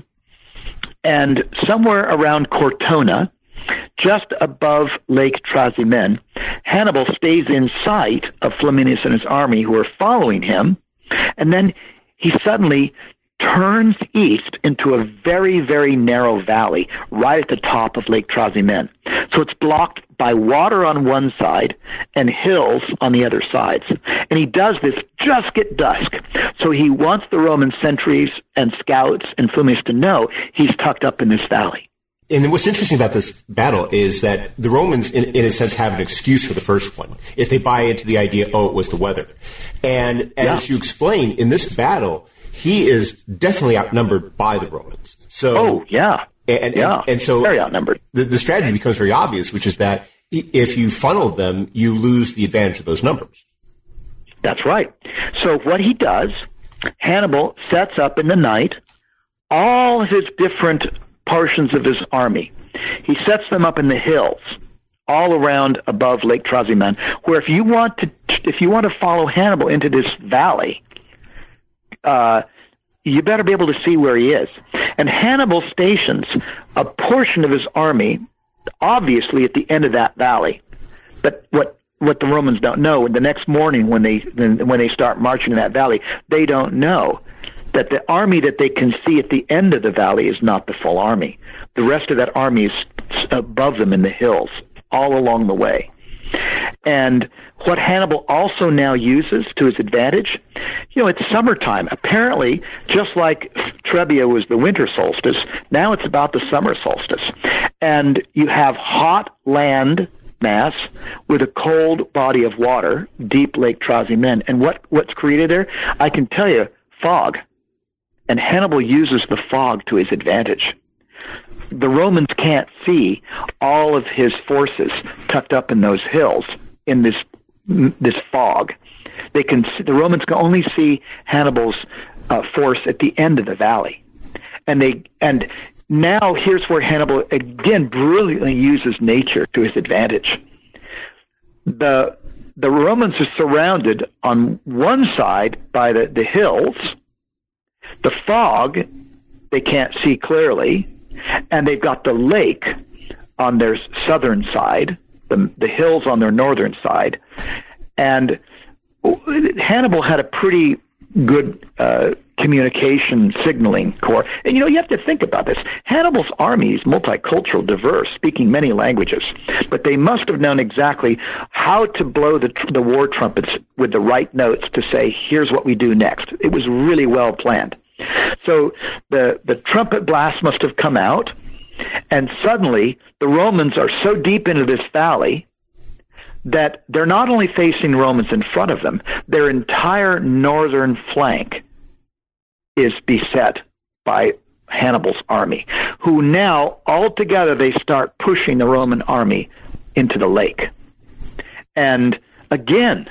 and somewhere around Cortona, just above Lake Trasimene, Hannibal stays in sight of Flaminius and his army who are following him, and then he suddenly turns east into a very, very narrow valley right at the top of Lake Trasimene. So it's blocked by water on one side and hills on the other sides. And he does this just at dusk. So he wants the Roman sentries and scouts and Flaminius to know he's tucked up in this valley. And what's interesting about this battle is that the Romans, in, in a sense, have an excuse for the first one if they buy into the idea, oh, it was the weather. And as yeah. you explain, in this battle, he is definitely outnumbered by the Romans. So, oh, yeah. And, yeah. and, and so very outnumbered. The, the strategy becomes very obvious, which is that if you funnel them, you lose the advantage of those numbers. That's right. So what he does, Hannibal sets up in the night all of his different portions of his army. He sets them up in the hills all around above Lake Trasimene, where if you want to if you want to follow Hannibal into this valley, uh, you better be able to see where he is. And Hannibal stations a portion of his army, obviously at the end of that valley. But what what the Romans don't know, the next morning when they when they start marching in that valley, they don't know that the army that they can see at the end of the valley is not the full army. The rest of that army is above them in the hills, all along the way. And what Hannibal also now uses to his advantage, you know, it's summertime. Apparently, just like Trebia was the winter solstice, now it's about the summer solstice. And you have hot land mass with a cold body of water, deep Lake Trasimene. And what, what's created there? I can tell you, fog. And Hannibal uses the fog to his advantage. The Romans can't see all of his forces tucked up in those hills in this this fog. They can the Romans can only see Hannibal's uh, force at the end of the valley, and they and now here's where Hannibal again brilliantly uses nature to his advantage. The the Romans are surrounded on one side by the, the hills. The fog, they can't see clearly, and they've got the lake on their southern side, the, the hills on their northern side, and Hannibal had a pretty good uh, communication signaling corps. And, you know, you have to think about this. Hannibal's army is multicultural, diverse, speaking many languages, but they must have known exactly how to blow the, the war trumpets with the right notes to say, here's what we do next. It was really well planned. So the, the trumpet blast must have come out, and suddenly the Romans are so deep into this valley that they're not only facing Romans in front of them, their entire northern flank is beset by Hannibal's army, who now, all together, they start pushing the Roman army into the lake. And again,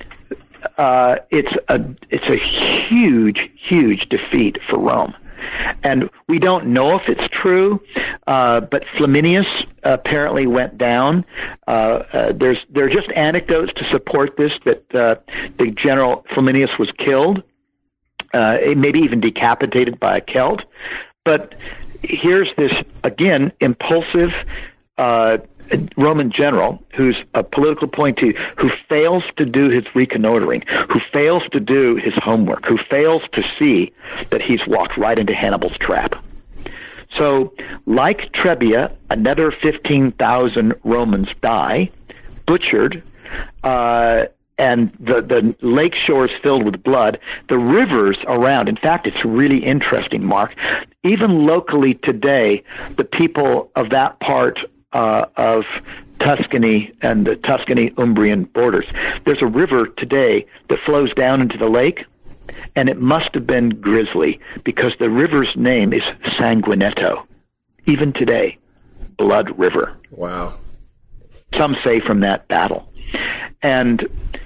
uh, it's a it's a huge, huge defeat for Rome. And we don't know if it's true, uh, but Flaminius apparently went down. Uh, uh, there's there are just anecdotes to support this, that uh, the general Flaminius was killed, uh, maybe even decapitated by a Celt. But here's this, again, impulsive, uh, Roman general who's a political appointee who fails to do his reconnoitering, who fails to do his homework, who fails to see that he's walked right into Hannibal's trap. So, like Trebia, another fifteen thousand Romans die, butchered, uh, and the, the lake shore is filled with blood. The rivers around, in fact, it's really interesting, Mark. Even locally today, the people of that part uh, of Tuscany and the Tuscany-Umbrian borders, there's a river today that flows down into the lake, and it must have been Grizzly because the river's name is Sanguinetto. Even today, Blood River. Wow. Some say from that battle. And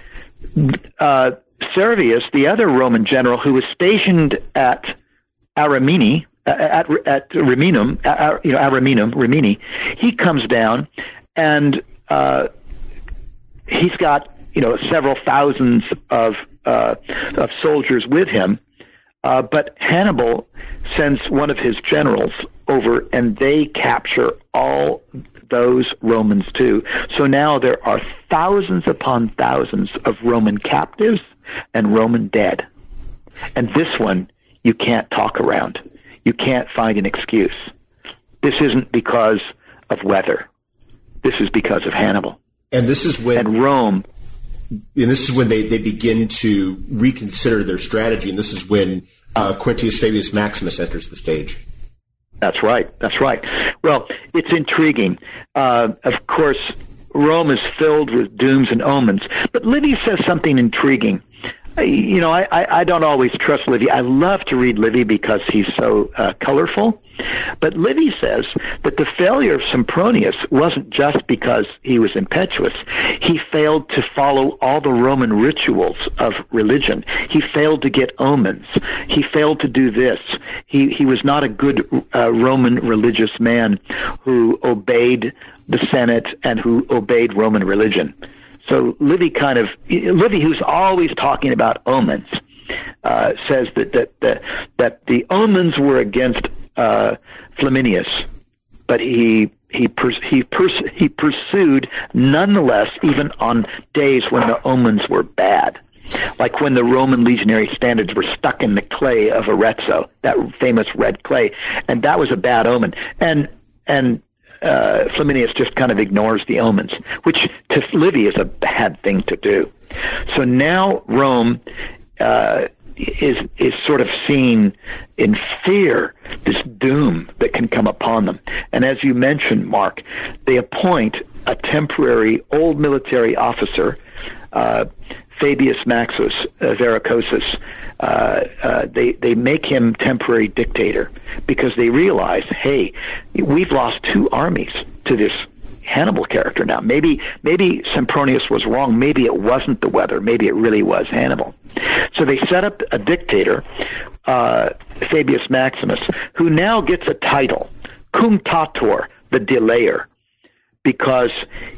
uh, Servius, the other Roman general who was stationed at Arimini, at, at Riminum, uh, you know, Ariminum, Rimini, he comes down and uh, he's got, you know, several thousands of uh, of soldiers with him. Uh, but Hannibal sends one of his generals over, and they capture all those Romans too. So now there are thousands upon thousands of Roman captives and Roman dead. And this one, you can't talk around. You can't find an excuse. This isn't because of weather. This is because of Hannibal. And this is when... And Rome... And this is when they, they begin to reconsider their strategy, and this is when uh, Quintius Fabius Maximus enters the stage. That's right. That's right. Well, it's intriguing. Uh, of course, Rome is filled with dooms and omens, but Livy says something intriguing. You know, I, I, I don't always trust Livy. I love to read Livy because he's so uh, colorful. But Livy says that the failure of Sempronius wasn't just because he was impetuous. He failed to follow all the Roman rituals of religion. He failed to get omens. He failed to do this. He, he was not a good uh, Roman religious man who obeyed the Senate and who obeyed Roman religion. So Livy kind of, Livy, who's always talking about omens, uh, says that, that, that, that the omens were against uh, Flaminius, but he, he, pers- he, pers- he pursued nonetheless, even on days when the omens were bad. Like when the Roman legionary standards were stuck in the clay of Arezzo, that famous red clay, and that was a bad omen. And, and, Uh, Flaminius just kind of ignores the omens, which to Livy is a bad thing to do. So now Rome uh, is is sort of seen in fear, this doom that can come upon them. And as you mentioned, Mark, they appoint a temporary old military officer, uh, Fabius Maximus uh, Verrucosus. Uh, uh, they they make him temporary dictator because they realize, hey, we've lost two armies to this Hannibal character now. Maybe maybe Sempronius was wrong. Maybe it wasn't the weather. Maybe it really was Hannibal. So they set up a dictator, uh, Fabius Maximus, who now gets a title, Cunctator, the delayer, because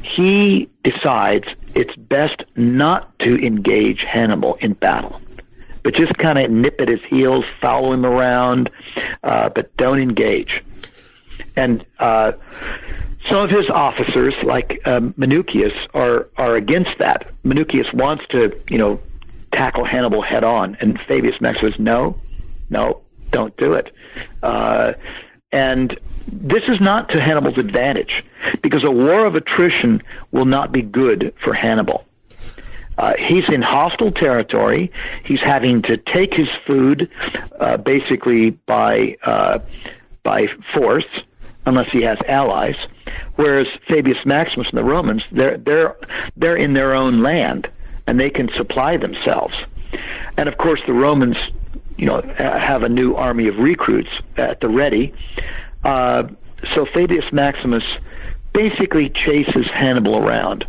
he decides it's best not to engage Hannibal in battle, but just kind of nip at his heels, follow him around, uh, but don't engage. And uh, some of his officers, like um, Minucius, are are against that. Minucius wants to, you know, tackle Hannibal head on, and Fabius Maximus says, no, no, don't do it. Uh, and this is not to Hannibal's advantage, because a war of attrition will not be good for Hannibal. Uh, he's in hostile territory. He's having to take his food uh, basically by uh, by force, unless he has allies. Whereas Fabius Maximus and the Romans, they're they're they're in their own land and they can supply themselves. And of course, the Romans, you know, have a new army of recruits at the ready. Uh, so Fabius Maximus basically chases Hannibal around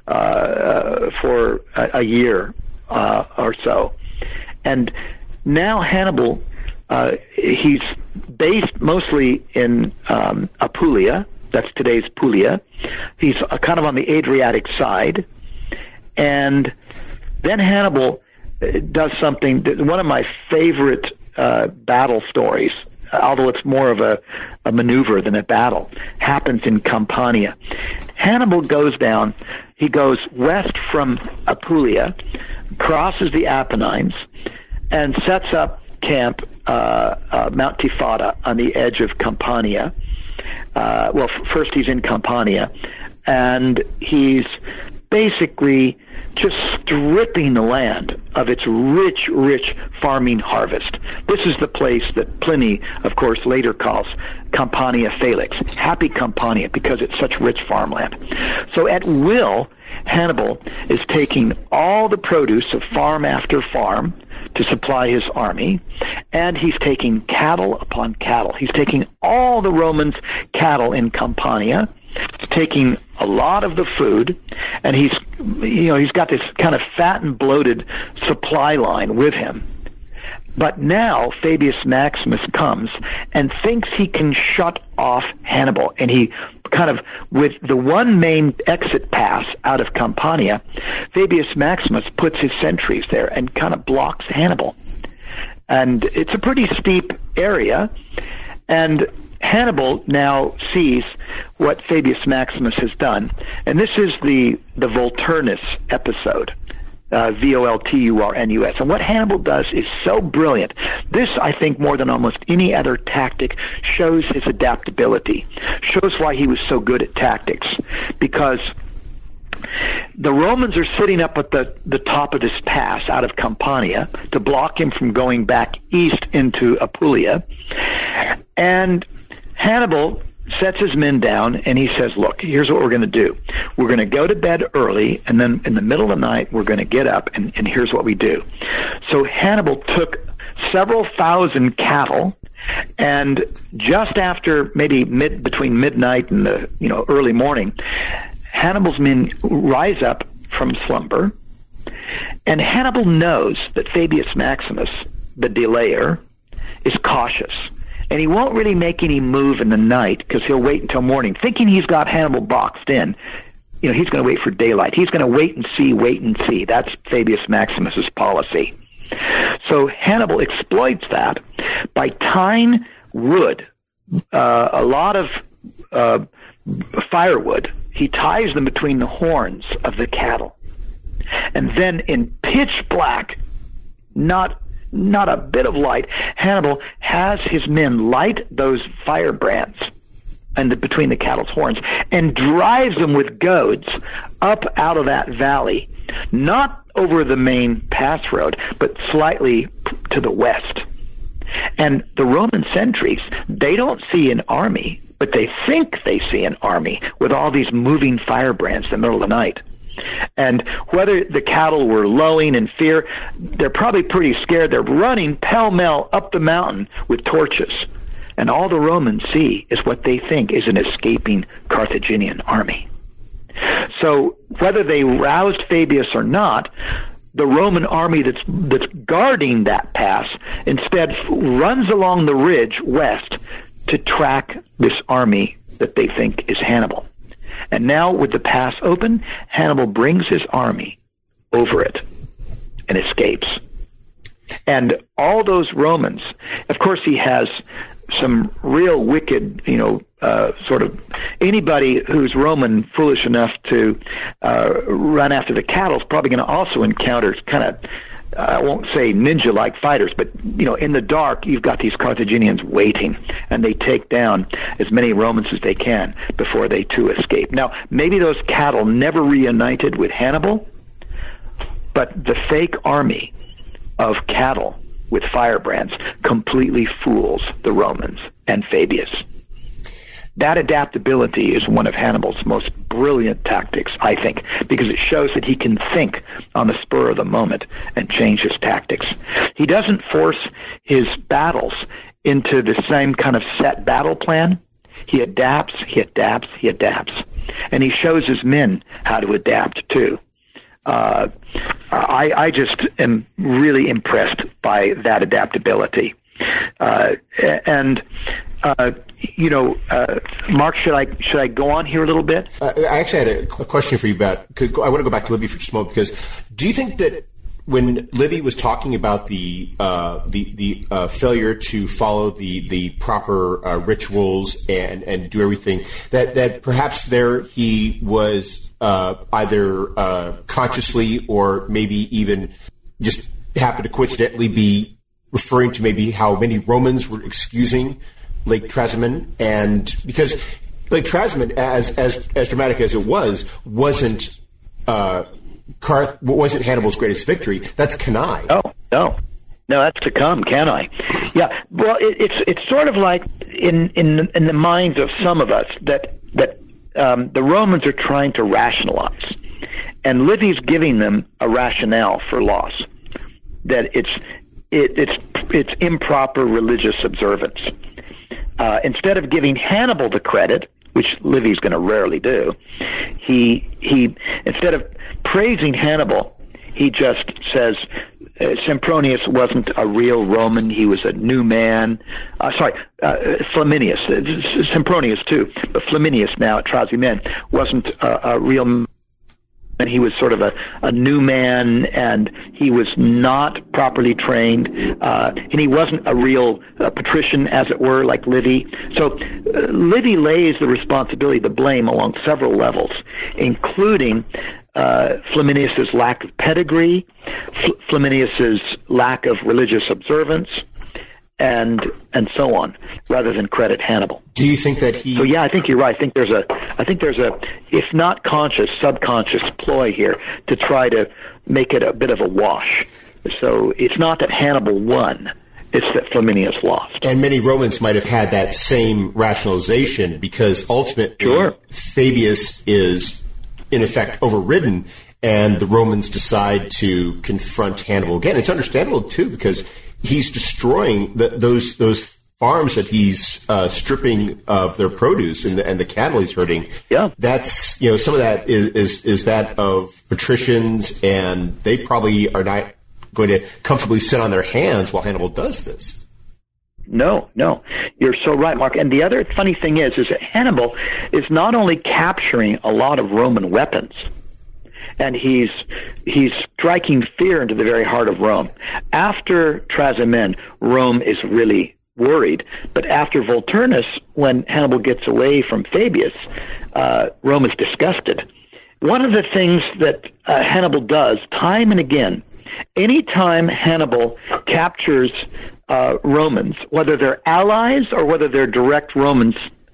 Uh, for a, a year uh, or so. And now Hannibal, uh, he's based mostly in um, Apulia, that's today's Puglia. He's uh, kind of on the Adriatic side. And then Hannibal does something, that, one of my favorite uh, battle stories although it's more of a, a maneuver than a battle, happens in Campania. Hannibal goes down. He goes west from Apulia, crosses the Apennines, and sets up camp uh, uh, Mount Tifata on the edge of Campania. Uh, well, f- first he's in Campania, and he's basically just stripping the land of its rich, rich farming harvest. This is the place that Pliny, of course, later calls Campania Felix, happy Campania, because it's such rich farmland. So at will, Hannibal is taking all the produce of farm after farm to supply his army, and he's taking cattle upon cattle. He's taking all the Romans' cattle in Campania, taking a lot of the food, and he's, you know, he's got this kind of fat and bloated supply line with him. But now Fabius Maximus comes and thinks he can shut off Hannibal, and he kind of, with the one main exit pass out of Campania, Fabius Maximus puts his sentries there and kind of blocks Hannibal. And it's a pretty steep area, and Hannibal now sees what Fabius Maximus has done, and this is the, the Volturnus episode. Uh, V O L T U R N U S. And what Hannibal does is so brilliant. This, I think, more than almost any other tactic, shows his adaptability, shows why he was so good at tactics. Because the Romans are sitting up at the, the top of this pass out of Campania to block him from going back east into Apulia. And Hannibal sets his men down, and he says, look, here's what we're going to do. We're going to go to bed early, and then in the middle of the night, we're going to get up, and, and here's what we do. So Hannibal took several thousand cattle, and just after maybe mid between midnight and the you know early morning, Hannibal's men rise up from slumber, and Hannibal knows that Fabius Maximus, the delayer, is cautious. And he won't really make any move in the night because he'll wait until morning, thinking he's got Hannibal boxed in. You know, he's going to wait for daylight. He's going to wait and see, wait and see. That's Fabius Maximus's policy. So Hannibal exploits that by tying wood, uh, a lot of uh, firewood. He ties them between the horns of the cattle. And then in pitch black, not Not a bit of light, Hannibal has his men light those firebrands and the, between the cattle's horns and drives them with goads up out of that valley, not over the main pass road, but slightly to the west. And the Roman sentries, they don't see an army, but they think they see an army with all these moving firebrands in the middle of the night. And whether the cattle were lowing in fear, they're probably pretty scared. They're running pell-mell up the mountain with torches. And all the Romans see is what they think is an escaping Carthaginian army. So whether they roused Fabius or not, the Roman army that's, that's guarding that pass instead runs along the ridge west to track this army that they think is Hannibal. And now, with the pass open, Hannibal brings his army over it and escapes. And all those Romans, of course, he has some real wicked, you know, uh, sort of anybody who's Roman foolish enough to uh, run after the cattle is probably going to also encounter kind of, I won't say ninja-like fighters, but, you know, in the dark, you've got these Carthaginians waiting, and they take down as many Romans as they can before they, too, escape. Now, maybe those cattle never reunited with Hannibal, but the fake army of cattle with firebrands completely fools the Romans and Fabius. That adaptability is one of Hannibal's most brilliant tactics, I think, because it shows that he can think on the spur of the moment and change his tactics. He doesn't force his battles into the same kind of set battle plan. He adapts, he adapts, he adapts. And he shows his men how to adapt, too. Uh, I, I just am really impressed by that adaptability. Uh, and... Uh, you know, uh, Mark, should I should I go on here a little bit? Uh, I actually had a, a question for you about. Could, I want to go back to Livy for just a moment because do you think that when Livy was talking about the uh, the the uh, failure to follow the the proper uh, rituals and and do everything, that that perhaps there he was uh, either uh, consciously or maybe even just happened to coincidentally be referring to maybe how many Romans were excusing Lake Trasimene, and because Lake Trasimene, as as as dramatic as it was, wasn't. Uh, Carth wasn't Hannibal's greatest victory. That's Cannae. Oh no, no, that's to come. Cannae. Yeah. Well, it, it's it's sort of like in in in the minds of some of us that that um, the Romans are trying to rationalize, and Livy's giving them a rationale for loss. That it's it, it's it's improper religious observance. Uh, instead of giving Hannibal the credit, which Livy's going to rarely do, he he instead of praising Hannibal, he just says uh, Sempronius wasn't a real Roman; he was a new man. Uh, sorry, uh, Flaminius, uh, Sempronius too, but Flaminius now at Trasimene wasn't a, a real. And he was sort of a, a new man, and he was not properly trained, uh, and he wasn't a real uh, patrician, as it were, like Livy. So uh, Livy lays the responsibility, the blame, along several levels, including uh, Flaminius's lack of pedigree, Fl- Flaminius's lack of religious observance, and and so on, rather than credit Hannibal. Do you think that he? So yeah, I think you're right. I think there's a, I think there's a, if not conscious, subconscious ploy here to try to make it a bit of a wash. So it's not that Hannibal won; it's that Flaminius lost. And many Romans might have had that same rationalization because ultimately sure. Fabius is in effect overridden, and the Romans decide to confront Hannibal again. It's understandable too because he's destroying the, those those farms that he's uh, stripping of their produce and the, and the cattle he's herding. Yeah, that's you know some of that is, is is that of patricians, and they probably are not going to comfortably sit on their hands while Hannibal does this. No, no, you're so right, Mark. And the other funny thing is, is that Hannibal is not only capturing a lot of Roman weapons, and he's he's striking fear into the very heart of Rome. After Trasimene, Rome is really worried. But after Volturnus, when Hannibal gets away from Fabius, uh, Rome is disgusted. One of the things that uh, Hannibal does time and again, anytime Hannibal captures uh, Romans, whether they're allies or whether they're direct Romans,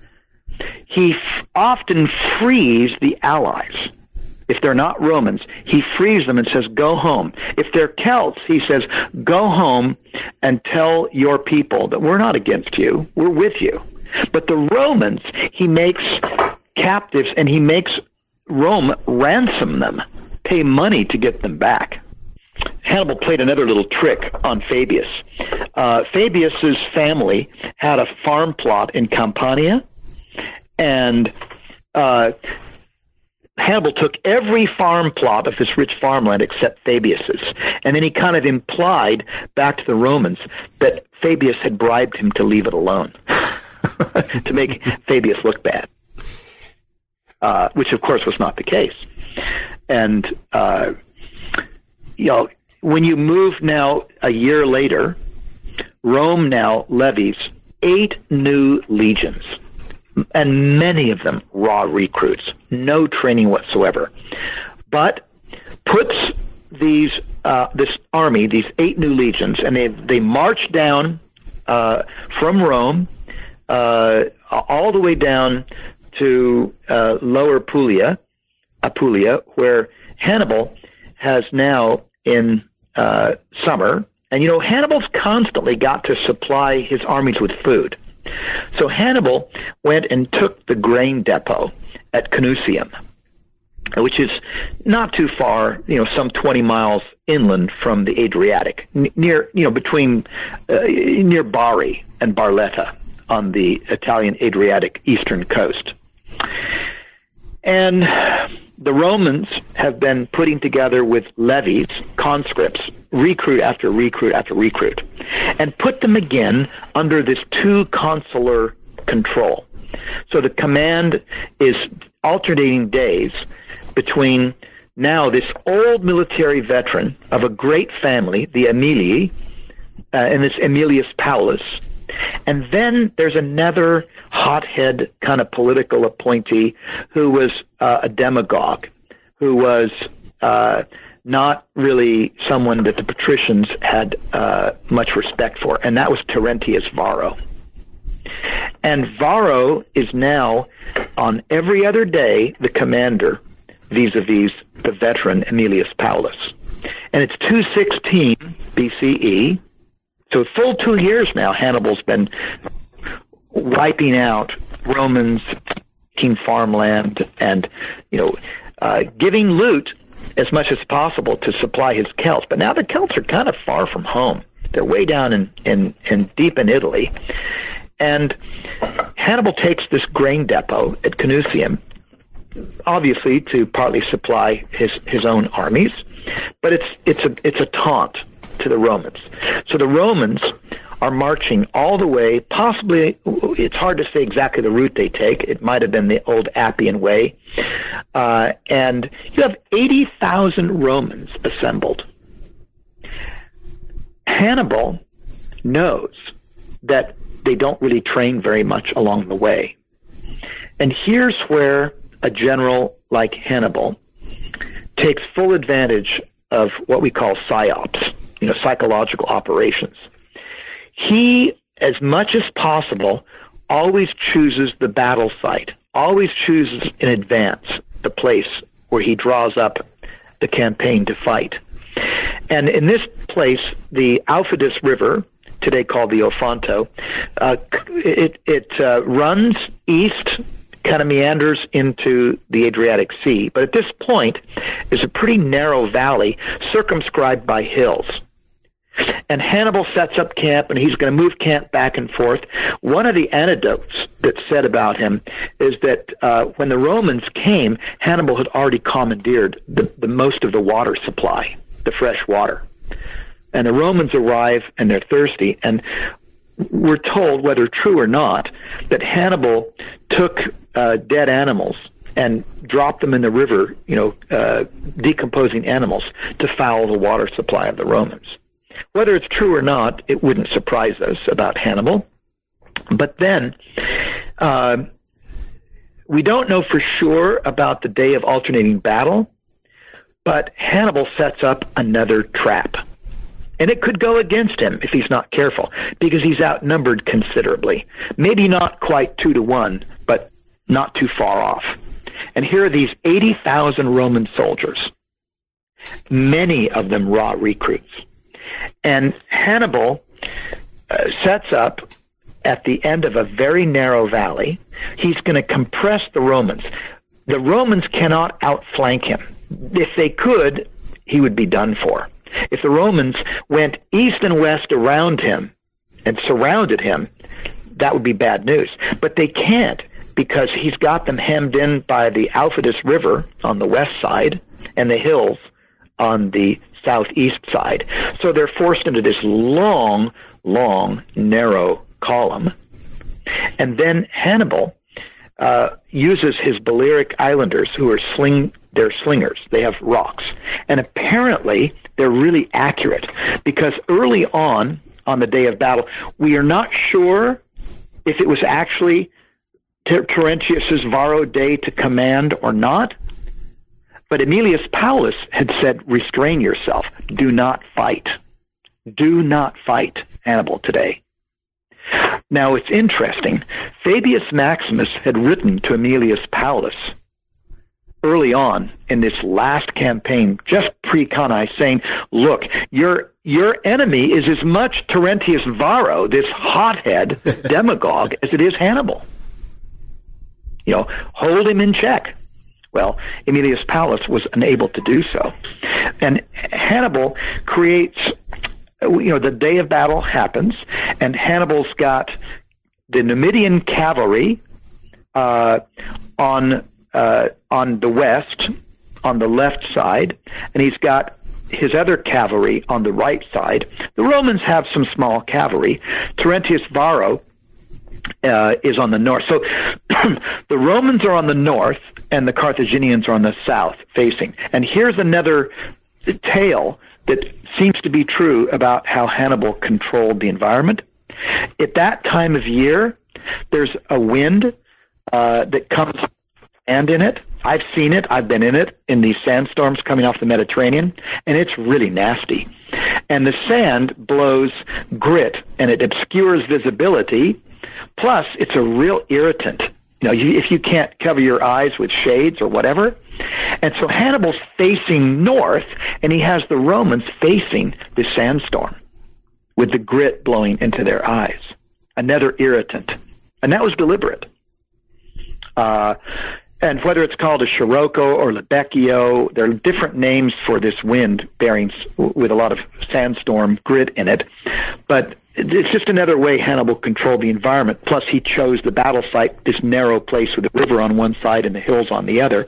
he f- often frees the allies. If they're not Romans, he frees them and says, go home. If they're Celts, he says, go home and tell your people that we're not against you, we're with you. But the Romans, he makes captives, and he makes Rome ransom them, pay money to get them back. Hannibal played another little trick on Fabius. Uh, Fabius's family had a farm plot in Campania, and uh, Hannibal took every farm plot of this rich farmland except Fabius's, and then he kind of implied back to the Romans that Fabius had bribed him to leave it alone to make Fabius look bad, uh, which of course was not the case. And uh, you know, when you move now a year later, Rome now levies eight new legions, and many of them raw recruits, no training whatsoever, but puts these uh, this army, these eight new legions, and they they march down uh, from Rome uh, all the way down to uh, Lower Apulia, Apulia, where Hannibal has now in uh, summer, and you know Hannibal's constantly got to supply his armies with food. So Hannibal went and took the grain depot at Canusium, which is not too far, you know, some twenty miles inland from the Adriatic, n- near, you know, between uh, near Bari and Barletta on the Italian Adriatic eastern coast. And the Romans have been putting together with levies, conscripts, recruit after recruit after recruit, and put them again under this two-consular control. So the command is alternating days between now this old military veteran of a great family, the Aemilii, uh, and it's Aemilius Paulus. And then there's another hothead kind of political appointee who was uh, a demagogue, who was uh, not really someone that the patricians had uh, much respect for, and that was Terentius Varro. And Varro is now, on every other day, the commander vis-a-vis the veteran Aemilius Paulus. And it's two sixteen B C E, so full two years now Hannibal's been wiping out Romans, taking farmland, and, you know, uh, giving loot as much as possible to supply his Celts. But now the Celts are kind of far from home. They're way down in, in, in deep in Italy. And Hannibal takes this grain depot at Canusium, obviously to partly supply his, his own armies, but it's it's a it's a taunt to the Romans. So the Romans are marching all the way, possibly, it's hard to say exactly the route they take. It might have been the old Appian Way. Uh, and you have eighty thousand Romans assembled. Hannibal knows that they don't really train very much along the way. And here's where a general like Hannibal takes full advantage of what we call psyops, you know, psychological operations. He, as much as possible, always chooses the battle site, always chooses in advance the place where he draws up the campaign to fight. And in this place, the Aufidus River, today called the Ofanto, uh, it, it uh, runs east, kind of meanders into the Adriatic Sea. But at this point is a pretty narrow valley circumscribed by hills. And Hannibal sets up camp, and he's going to move camp back and forth. One of the anecdotes that's said about him is that uh, when the Romans came, Hannibal had already commandeered the, the most of the water supply, the fresh water. And the Romans arrive, and they're thirsty, and we're told, whether true or not, that Hannibal took uh, dead animals and dropped them in the river, you know, uh, decomposing animals, to foul the water supply of the Romans. Whether it's true or not, it wouldn't surprise us about Hannibal. But then, uh, we don't know for sure about the day of alternating battle, but Hannibal sets up another trap. And it could go against him if he's not careful, because he's outnumbered considerably. Maybe not quite two to one, but not too far off. And here are these eighty thousand Roman soldiers, many of them raw recruits. And Hannibal uh, sets up at the end of a very narrow valley. He's going to compress the Romans. The Romans cannot outflank him. If they could, he would be done for. If the Romans went east and west around him and surrounded him, that would be bad news. But they can't, because he's got them hemmed in by the Aufidus River on the west side and the hills on the southeast side. So they're forced into this long, long, narrow column. And then Hannibal uh, uses his Balearic Islanders, who are sling, they're slingers. They have rocks. And apparently they're really accurate, because early on, on the day of battle, we are not sure if it was actually Ter- Terentius's Varro day to command or not. But Aemilius Paulus had said, restrain yourself. Do not fight. Do not fight Hannibal today. Now, it's interesting. Fabius Maximus had written to Aemilius Paulus early on in this last campaign, just pre-Cannae, saying, look, your your enemy is as much Terentius Varro, this hothead demagogue, as it is Hannibal. You know, hold him in check. Well, Aemilius Paulus was unable to do so. And Hannibal creates, you know, the day of battle happens, and Hannibal's got the Numidian cavalry uh, on uh, on the west, on the left side, and he's got his other cavalry on the right side. The Romans have some small cavalry. Terentius Varro uh, is on the north. So the Romans are on the north, and the Carthaginians are on the south facing. And here's another tale that seems to be true about how Hannibal controlled the environment. At that time of year, there's a wind uh, that comes and in it. I've seen it. I've been in it in these sandstorms coming off the Mediterranean, and it's really nasty. And the sand blows grit, and it obscures visibility. Plus, it's a real irritant. You know, you, if you can't cover your eyes with shades or whatever. And so Hannibal's facing north, and he has the Romans facing the sandstorm with the grit blowing into their eyes. Another irritant. And that was deliberate. Uh, and whether it's called a Scirocco or Libecchio, there are different names for this wind bearing with a lot of sandstorm grit in it. But it's just another way Hannibal controlled the environment. Plus, he chose the battle site, this narrow place with a river on one side and the hills on the other.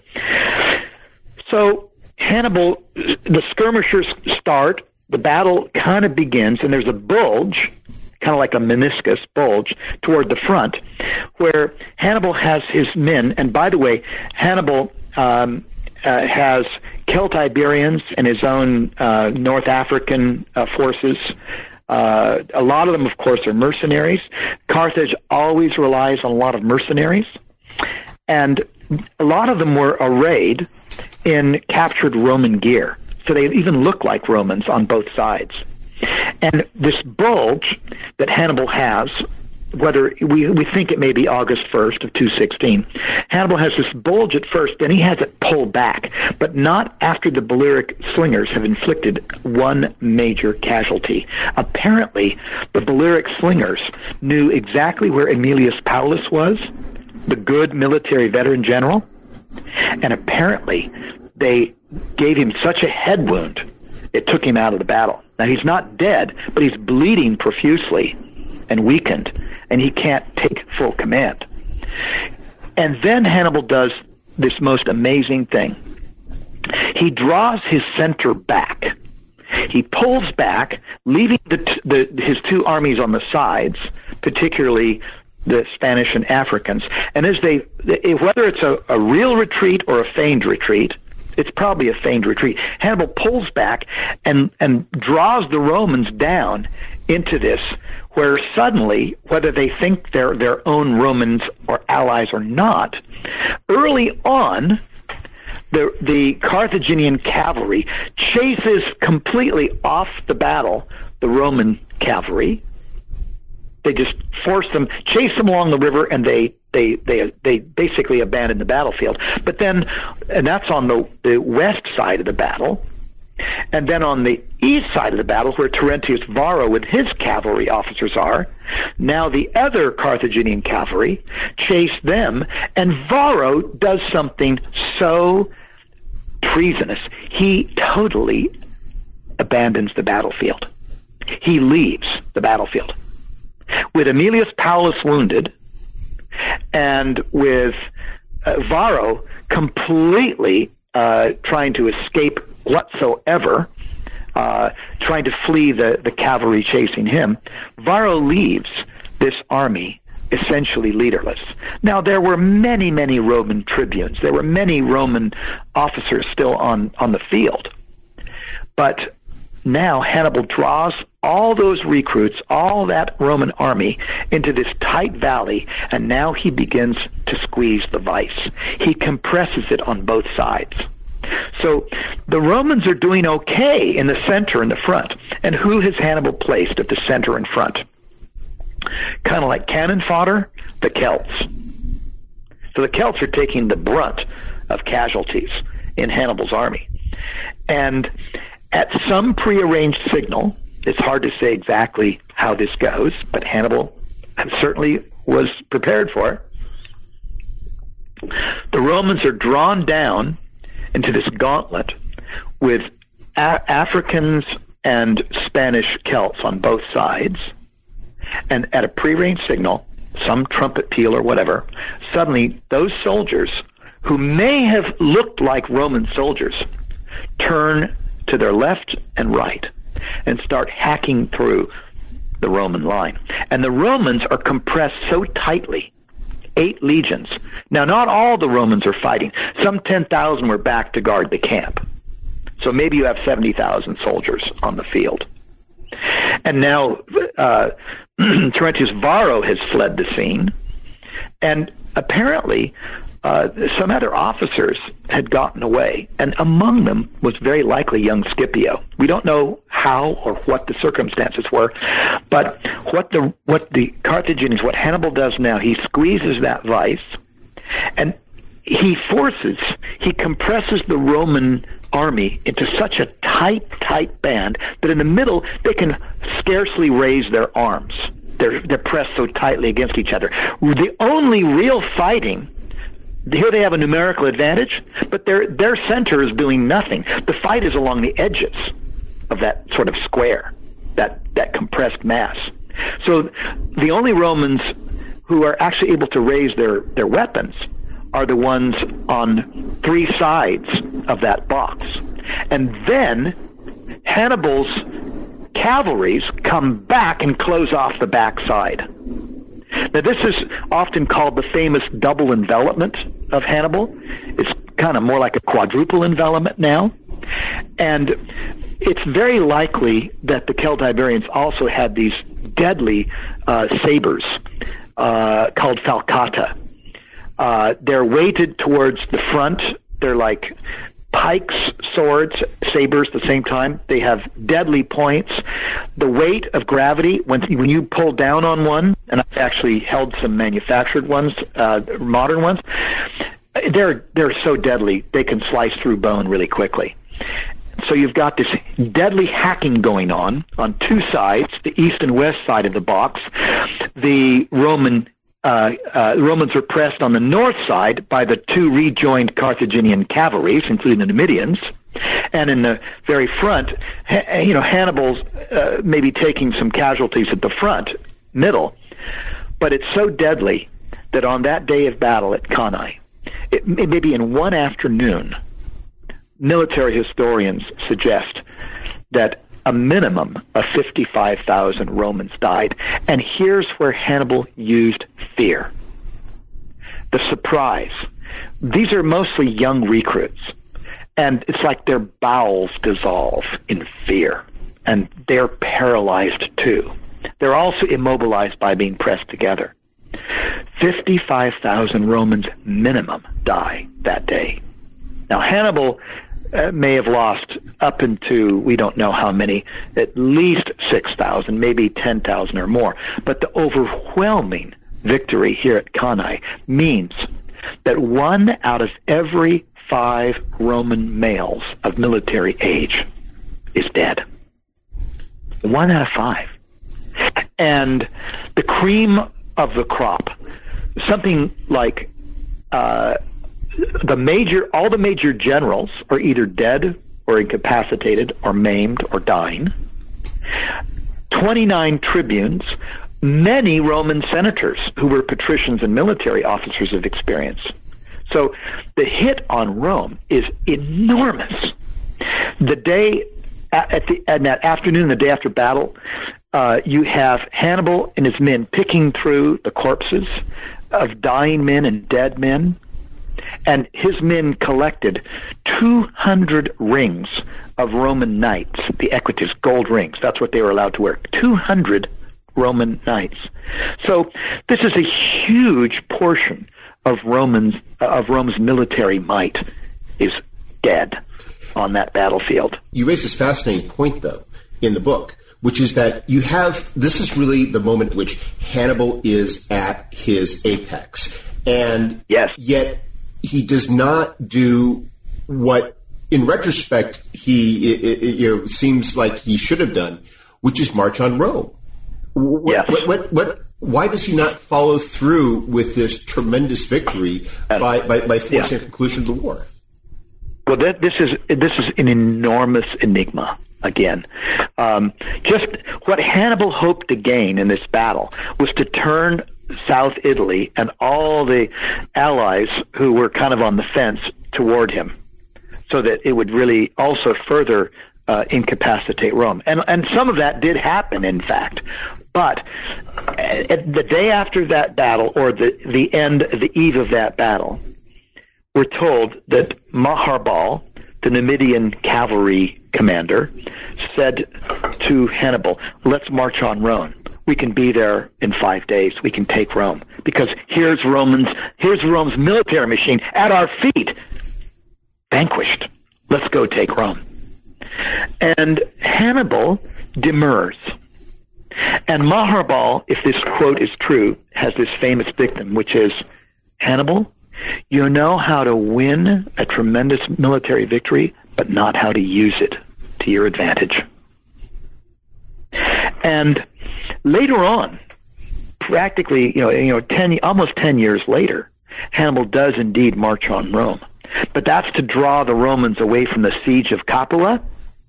So Hannibal, the skirmishers start, the battle kind of begins, and there's a bulge, kind of like a meniscus bulge, toward the front, where Hannibal has his men. And by the way, Hannibal um, uh, has Celtiberians and his own uh, North African uh, forces. Uh, a lot of them, of course, are mercenaries. Carthage always relies on a lot of mercenaries. And a lot of them were arrayed in captured Roman gear. So they even look like Romans on both sides. And this bulge that Hannibal has, whether we, we think it may be August first of two sixteen, Hannibal has this bulge at first, then he has it pulled back, but not after the Balearic slingers have inflicted one major casualty. Apparently, the Balearic slingers knew exactly where Aemilius Paulus was, the good military veteran general, and apparently they gave him such a head wound, it took him out of the battle. Now, he's not dead, but he's bleeding profusely and weakened, and he can't take full command. And then Hannibal does this most amazing thing. He draws his center back. He pulls back, leaving the, the, his two armies on the sides, particularly the Spanish and Africans. And as they, whether it's a, a real retreat or a feigned retreat, it's probably a feigned retreat. Hannibal pulls back and, and draws the Romans down into this, where suddenly, whether they think they're their own Romans or allies or not, early on, the, the Carthaginian cavalry chases completely off the battle the Roman cavalry. They just force them, chase them along the river, and they they they they basically abandon the battlefield. But then, and that's on the, the west side of the battle. And then on the east side of the battle, where Terentius Varro with his cavalry officers are, now the other Carthaginian cavalry chase them, and Varro does something so treasonous. He totally abandons the battlefield. He leaves the battlefield. With Aemilius Paulus wounded, and with uh, Varro completely uh, trying to escape whatsoever, uh, trying to flee the, the cavalry chasing him, Varro leaves this army essentially leaderless. Now, there were many, many Roman tribunes. There were many Roman officers still on, on the field. But now Hannibal draws all those recruits, all that Roman army, into this tight valley, and now he begins to squeeze the vice. He compresses it on both sides. So the Romans are doing okay in the center and the front. And who has Hannibal placed at the center and front? Kind of like cannon fodder, the Celts. So the Celts are taking the brunt of casualties in Hannibal's army. And at some prearranged signal, it's hard to say exactly how this goes, but Hannibal certainly was prepared for it. The Romans are drawn down into this gauntlet with a- Africans and Spanish Celts on both sides. And at a prearranged signal, some trumpet peal or whatever, suddenly those soldiers who may have looked like Roman soldiers turn to their left and right and start hacking through the Roman line. And the Romans are compressed so tightly, eight legions. Now, not all the Romans are fighting. Some ten thousand were back to guard the camp. So maybe you have seventy thousand soldiers on the field. And now uh, Terentius Varro has fled the scene, and apparently uh, some other officers had gotten away, and among them was very likely young Scipio. We don't know how or what the circumstances were, but what the what the Carthaginians, what Hannibal does now, he squeezes that vice, and he forces, he compresses the Roman army into such a tight, tight band that in the middle they can scarcely raise their arms. They're, they're pressed so tightly against each other. The only real fighting, here they have a numerical advantage, but their their center is doing nothing. The fight is along the edges of that sort of square, that, that compressed mass. So the only Romans who are actually able to raise their, their weapons are the ones on three sides of that box. And then Hannibal's cavalries come back and close off the backside. Now, this is often called the famous double envelopment of Hannibal. It's kind of more like a quadruple envelopment now. And it's very likely that the Celtiberians also had these deadly uh, sabers uh, called falcata. Uh, they're weighted towards the front. They're like pikes, swords, sabers at the same time. They have deadly points. The weight of gravity, when when you pull down on one, and I've actually held some manufactured ones, uh, modern ones, they're they're so deadly they can slice through bone really quickly. So you've got this deadly hacking going on on two sides, the east and west side of the box. The Roman Uh, uh, Romans were pressed on the north side by the two rejoined Carthaginian cavalries, including the Numidians, and in the very front, ha- you know, Hannibal's uh, maybe taking some casualties at the front, middle, but it's so deadly that on that day of battle at Cannae, it, it maybe in one afternoon, military historians suggest that a minimum of fifty-five thousand Romans died. And here's where Hannibal used fear. The surprise. These are mostly young recruits, and it's like their bowels dissolve in fear, and they're paralyzed too. They're also immobilized by being pressed together. fifty-five thousand Romans minimum die that day. Now, Hannibal Uh, may have lost up into, we don't know how many, at least six thousand, maybe ten thousand or more. But the overwhelming victory here at Cannae means that one out of every five Roman males of military age is dead. One out of five. And the cream of the crop, something like uh the major, all the major generals are either dead or incapacitated or maimed or dying. twenty-nine tribunes, many Roman senators who were patricians and military officers of experience. So the hit on Rome is enormous. The day, at the, at that afternoon, the day after battle, uh, you have Hannibal and his men picking through the corpses of dying men and dead men. And his men collected two hundred rings of Roman knights, the equites, gold rings. That's what they were allowed to wear. two hundred Roman knights. So this is a huge portion of Romans of Rome's military might is dead on that battlefield. You raise this fascinating point, though, in the book, which is that you have, this is really the moment in which Hannibal is at his apex. And yes. Yet he does not do what, in retrospect, he it, it, you know seems like he should have done, which is march on Rome. What, yes. what, what, what, why does he not follow through with this tremendous victory uh, by, by, by forcing yeah. a conclusion of the war? Well, that, this is this is an enormous enigma. Again, um, just what Hannibal hoped to gain in this battle was to turn South Italy and all the allies who were kind of on the fence toward him, so that it would really also further uh, incapacitate Rome. And and some of that did happen, in fact. But at the day after that battle, or the, the end, the eve of that battle, we're told that Maharbal, the Numidian cavalry commander, said to Hannibal, let's march on Rome. We can be there in five days. We can take Rome. Because here's Romans, here's Rome's military machine at our feet, vanquished. Let's go take Rome. And Hannibal demurs. And Maharbal, if this quote is true, has this famous dictum, which is, Hannibal, you know how to win a tremendous military victory, but not how to use it to your advantage. And later on, practically, you know, you know, ten, almost ten years later, Hannibal does indeed march on Rome. But that's to draw the Romans away from the siege of Capua.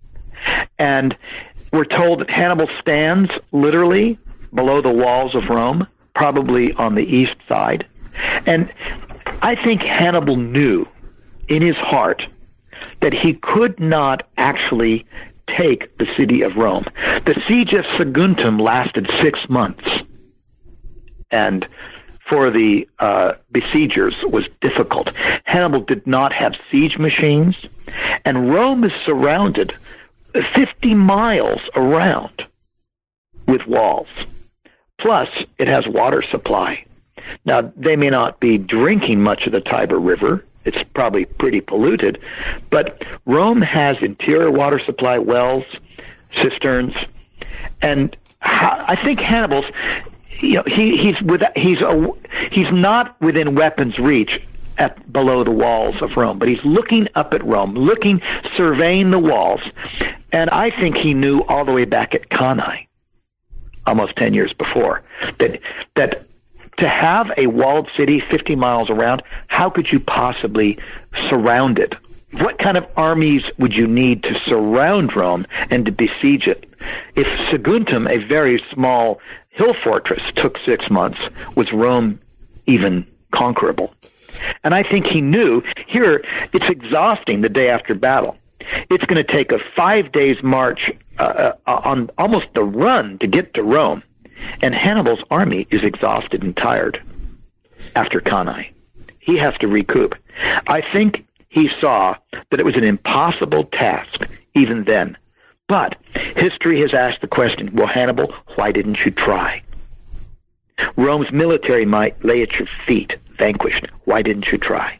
And we're told that Hannibal stands literally below the walls of Rome, probably on the east side. And I think Hannibal knew in his heart that he could not actually take the city of Rome. The siege of Saguntum lasted six months, and for the uh, besiegers was difficult. Hannibal did not have siege machines, and Rome is surrounded fifty miles around with walls. Plus, it has water supply. Now, they may not be drinking much of the Tiber River. It's probably pretty polluted. But Rome has interior water supply, wells, cisterns. And I think Hannibal's, you know, he, he's with, he's a, he's not within weapons reach at below the walls of Rome, but he's looking up at Rome, looking, surveying the walls. And I think he knew all the way back at Cannae, almost ten years before, that that to have a walled city fifty miles around, how could you possibly surround it? What kind of armies would you need to surround Rome and to besiege it? If Saguntum, a very small hill fortress, took six months, was Rome even conquerable? And I think he knew, here, it's exhausting the day after battle. It's going to take a five days march uh, on almost the run to get to Rome. And Hannibal's army is exhausted and tired after Cannae. He has to recoup. I think he saw that it was an impossible task even then. But history has asked the question, well, Hannibal, why didn't you try? Rome's military might lay at your feet, vanquished. Why didn't you try?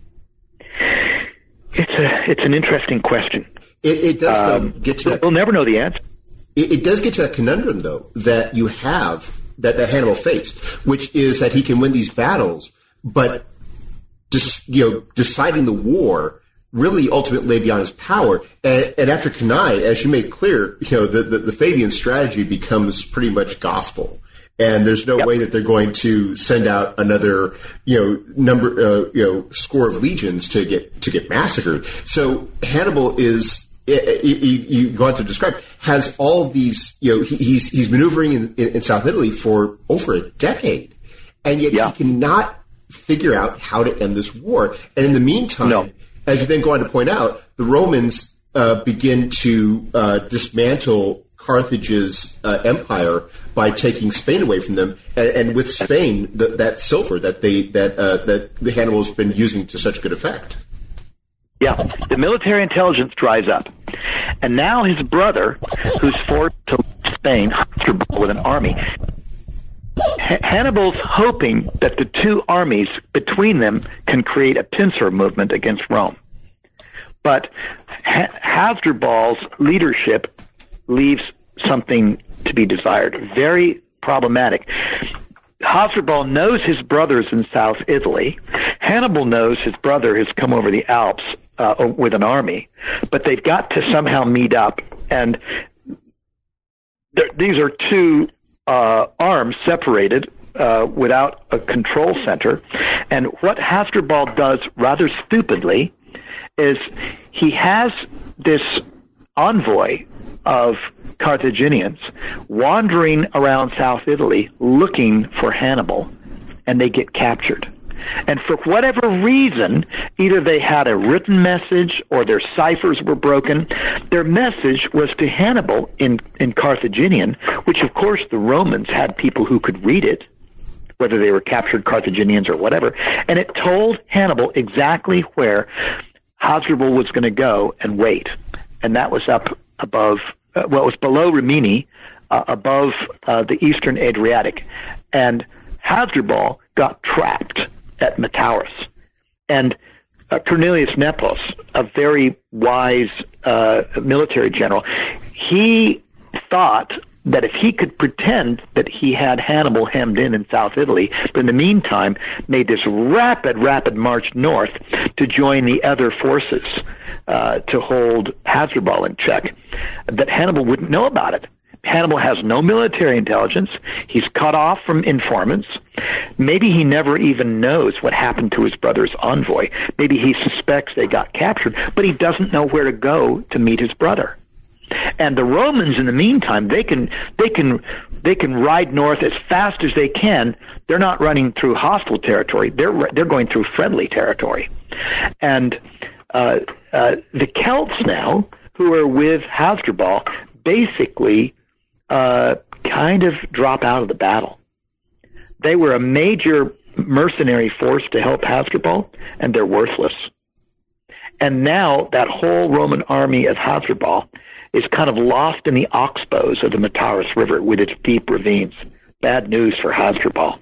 It's a it's an interesting question. It, it does um, though, get to that. We'll never know the answer. It, it does get to that conundrum, though, that you have, that, that Hannibal faced, which is that he can win these battles, but just, you know, deciding the war really ultimately lay beyond his power. And, and after Cannae, as you made clear, you know, the, the, the Fabian strategy becomes pretty much gospel. And there's no yep. way that they're going to send out another, you know, number, uh, you know, score of legions to get to get massacred. So Hannibal is, you go on to describe, has all of these, you know, he, he's he's maneuvering in, in, in South Italy for over a decade, and yet yeah. he cannot figure out how to end this war. And in the meantime, no. as you then go on to point out, the Romans uh, begin to uh, dismantle Carthage's uh, empire by taking Spain away from them, and, and with Spain, the, that silver that they that uh, that the Hannibal's been using to such good effect. Yeah, the military intelligence dries up, and now his brother, who's forced to leave Spain with an army, H- Hannibal's hoping that the two armies between them can create a pincer movement against Rome, but ha- Hasdrubal's leadership leaves something to be desired. Very problematic. Hasdrubal knows his brother's in South Italy. Hannibal knows his brother has come over the Alps uh, with an army, but they've got to somehow meet up. And th- these are two uh, arms separated uh, without a control center. And what Hasdrubal does rather stupidly is he has this envoy of Carthaginians wandering around South Italy looking for Hannibal, and they get captured. And for whatever reason, either they had a written message or their ciphers were broken. Their message was to Hannibal in, in Carthaginian, which of course the Romans had people who could read it, whether they were captured Carthaginians or whatever. And it told Hannibal exactly where Hasdrubal was going to go and wait. And that was up above, uh, well, it was below Rimini, uh, above uh, the eastern Adriatic. And Hasdrubal got trapped at Metaurus. And uh, Cornelius Nepos, a very wise uh, military general, he thought that if he could pretend that he had Hannibal hemmed in in South Italy, but in the meantime made this rapid, rapid march north to join the other forces uh, to hold Hasdrubal in check, that Hannibal wouldn't know about it. Hannibal has no military intelligence. He's cut off from informants. Maybe he never even knows what happened to his brother's envoy. Maybe he suspects they got captured, but he doesn't know where to go to meet his brother. And the Romans, in the meantime, they can they can they can ride north as fast as they can. They're not running through hostile territory. They're they're going through friendly territory. And uh, uh, the Celts now, who are with Hasdrubal, basically uh, kind of drop out of the battle. They were a major mercenary force to help Hasdrubal, and they're worthless. And now that whole Roman army of Hasdrubal is kind of lost in the oxbows of the Metaurus River with its deep ravines. Bad news for Hasdrubal.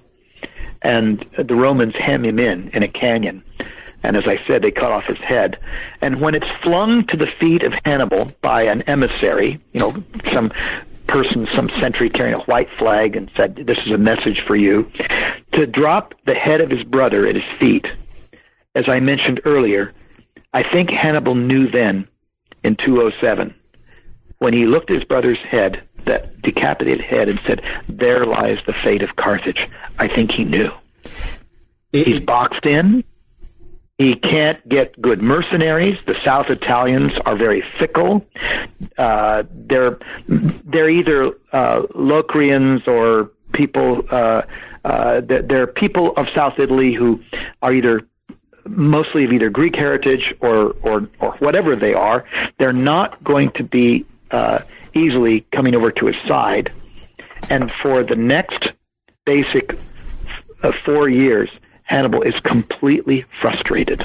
And the Romans hem him in in a canyon. And as I said, they cut off his head. And when it's flung to the feet of Hannibal by an emissary, you know, some person, some sentry carrying a white flag and said, this is a message for you, to drop the head of his brother at his feet, as I mentioned earlier, I think Hannibal knew then, in two oh seven, when he looked at his brother's head, that decapitated head, and said, there lies the fate of Carthage. I think he knew. It, He's boxed in. He can't get good mercenaries. The South Italians are very fickle. Uh, they're they're either uh, Locrians or people. Uh, uh, they're people of South Italy who are either mostly of either Greek heritage or or or whatever they are. They're not going to be Uh, easily coming over to his side. And for the next basic uh, four years, Hannibal is completely frustrated.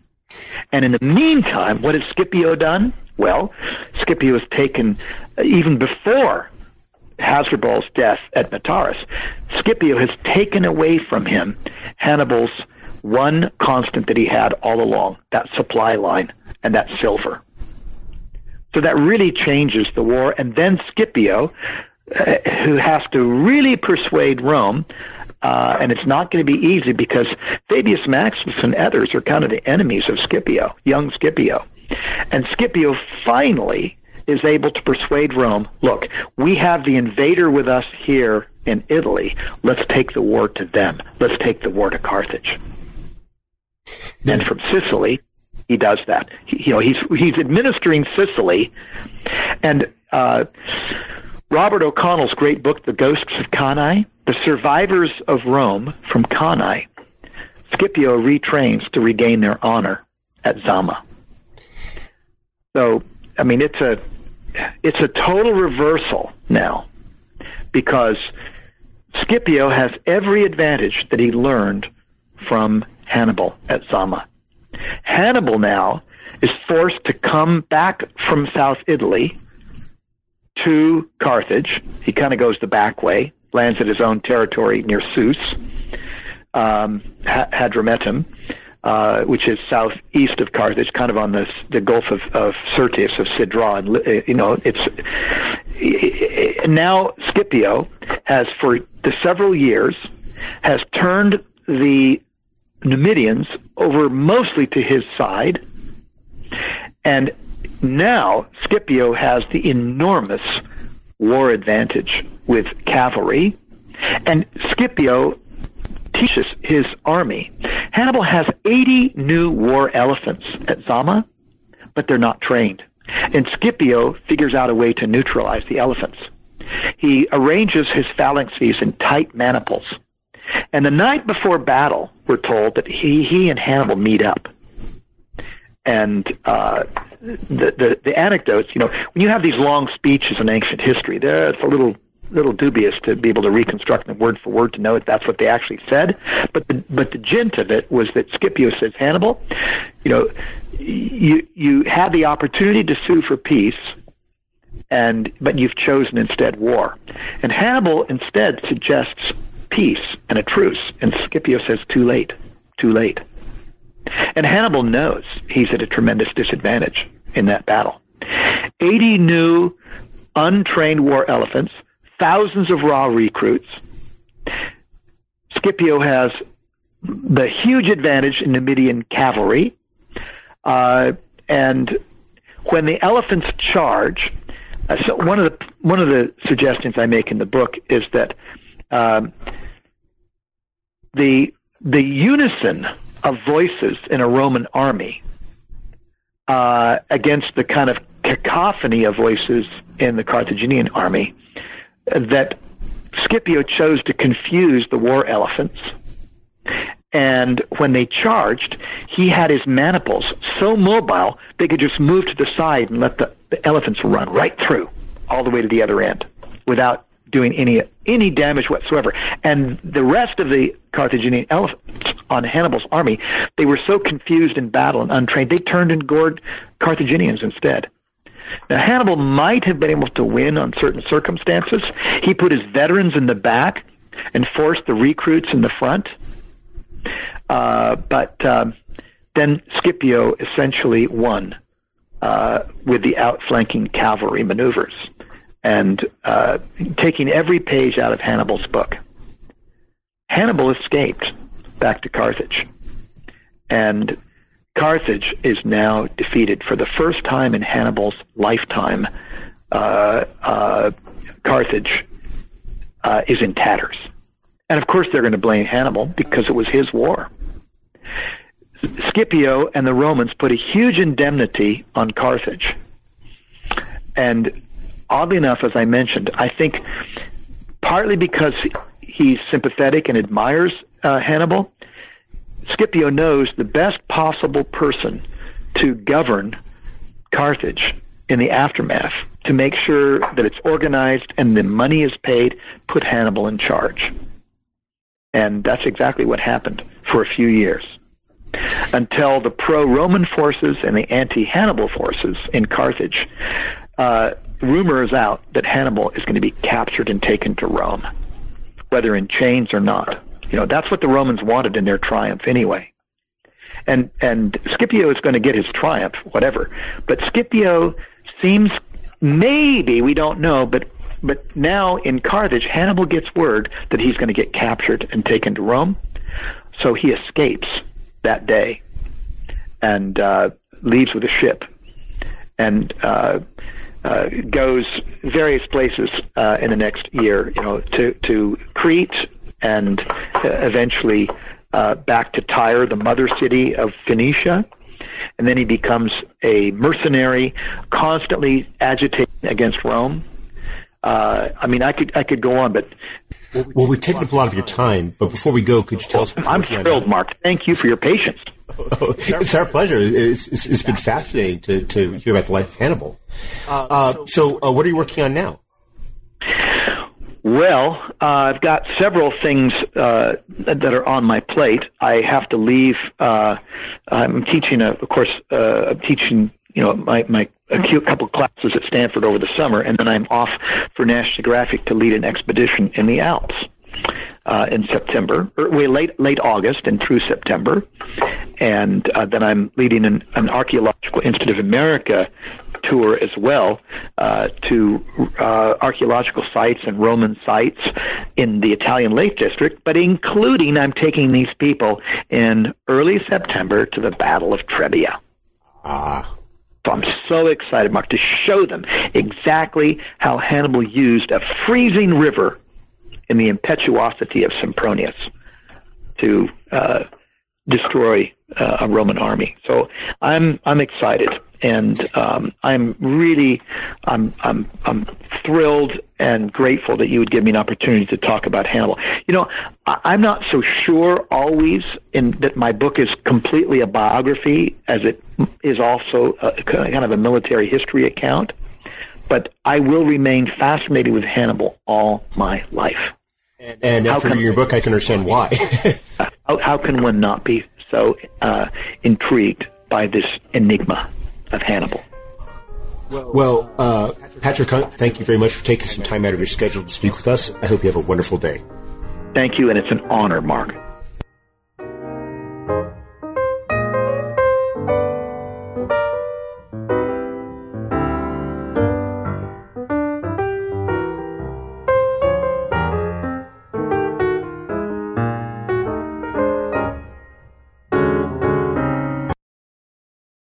And in the meantime, what has Scipio done? Well, Scipio has taken, uh, even before Hasdrubal's death at Metaurus, Scipio has taken away from him Hannibal's one constant that he had all along, that supply line, and that's silver. So that really changes the war. And then Scipio, uh, who has to really persuade Rome, uh, and it's not going to be easy because Fabius Maximus and others are kind of the enemies of Scipio, young Scipio. And Scipio finally is able to persuade Rome, look, we have the invader with us here in Italy. Let's take the war to them. Let's take the war to Carthage. Then, and from Sicily, he does that. He, you know, he's he's administering Sicily, and uh, Robert O'Connell's great book, The Ghosts of Cannae, the survivors of Rome from Cannae, Scipio retrains to regain their honor at Zama. So, I mean, it's a it's a total reversal now, because Scipio has every advantage that he learned from Hannibal at Zama. Hannibal now is forced to come back from South Italy to Carthage. He kind of goes the back way, lands at his own territory near Sus, um, Hadrumetum, uh, which is southeast of Carthage, kind of on the the Gulf of, of Syrtis, of Sidra. And, you know, it's now Scipio has, for the several years, has turned the Numidians over mostly to his side, and now Scipio has the enormous war advantage with cavalry, and Scipio teaches his army. Hannibal has eighty new war elephants at Zama, but they're not trained, and Scipio figures out a way to neutralize the elephants. He arranges his phalanxes in tight maniples. And the night before battle, we're told that he, he and Hannibal meet up. And uh, the, the the anecdotes, you know, when you have these long speeches in ancient history, there it's a little little dubious to be able to reconstruct them word for word to know if that's what they actually said. But the but the gist of it was that Scipio says, Hannibal, you know, you you had the opportunity to sue for peace, and but you've chosen instead war. And Hannibal instead suggests peace and a truce, and Scipio says, too late, too late. And Hannibal knows he's at a tremendous disadvantage in that battle. eighty new, untrained war elephants, thousands of raw recruits. Scipio has the huge advantage in Numidian cavalry. Uh, and when the elephants charge, uh, so one of the one of the suggestions I make in the book is that um, the the unison of voices in a Roman army uh, against the kind of cacophony of voices in the Carthaginian army, that Scipio chose to confuse the war elephants. And when they charged, he had his maniples so mobile they could just move to the side and let the, the elephants run right through all the way to the other end without doing any any damage whatsoever. And the rest of the Carthaginian elephants on Hannibal's army, they were so confused in battle and untrained, they turned and gored Carthaginians instead. Now, Hannibal might have been able to win on certain circumstances. He put his veterans in the back and forced the recruits in the front. Uh, but um, then Scipio essentially won uh, with the outflanking cavalry maneuvers and uh, taking every page out of Hannibal's book. Hannibal escaped back to Carthage, and Carthage is now defeated for the first time in Hannibal's lifetime. Uh, uh, Carthage uh, is in tatters. And of course they're going to blame Hannibal because it was his war. Scipio and the Romans put a huge indemnity on Carthage. And oddly enough, as I mentioned, I think partly because he's sympathetic and admires uh, Hannibal, Scipio knows the best possible person to govern Carthage in the aftermath, to make sure that it's organized and the money is paid, put Hannibal in charge. And that's exactly what happened for a few years, until the pro-Roman forces and the anti-Hannibal forces in Carthage, uh, rumor is out that Hannibal is going to be captured and taken to Rome, whether in chains or not. You know, that's what the Romans wanted in their triumph anyway. And and Scipio is going to get his triumph, whatever. But Scipio seems, maybe, we don't know, but but now in Carthage, Hannibal gets word that he's going to get captured and taken to Rome. So he escapes that day and uh, leaves with a ship and uh, uh, goes various places uh, in the next year, you know, to, to Crete and uh, eventually uh, back to Tyre, the mother city of Phoenicia. And then he becomes a mercenary, constantly agitating against Rome. Uh, I mean, I could I could go on, but well, we've taken up a lot of your time. But before we go, could you tell us? What I'm thrilled, Mark. Thank you for your patience. Oh, it's our pleasure. It's, it's, it's been fascinating to, to hear about the life of Hannibal. Uh, so, uh, what are you working on now? Well, uh, I've got several things uh, that are on my plate. I have to leave. Uh, I'm teaching, a, of course, uh, I'm teaching. You know, my my a couple of classes at Stanford over the summer, and then I'm off for National Geographic to lead an expedition in the Alps uh, in September, or wait, late late August and through September, and uh, then I'm leading an, an Archaeological Institute of America tour as well uh, to uh, archaeological sites and Roman sites in the Italian Lake District, but including I'm taking these people in early September to the Battle of Trebia. Ah. So I'm so excited, Mark, to show them exactly how Hannibal used a freezing river in the impetuosity of Sempronius to uh, destroy uh, a Roman army. So I'm I'm excited, and um, I'm really I'm I'm I'm thrilled and grateful that you would give me an opportunity to talk about Hannibal. You know, I'm not so sure always in that my book is completely a biography, as it is also a, kind of a military history account. But I will remain fascinated with Hannibal all my life. And after reading your book, I can understand why. how, how can one not be so uh, intrigued by this enigma of Hannibal? Well, uh, Patrick Hunt, thank you very much for taking some time out of your schedule to speak with us. I hope you have a wonderful day. Thank you, and it's an honor, Mark.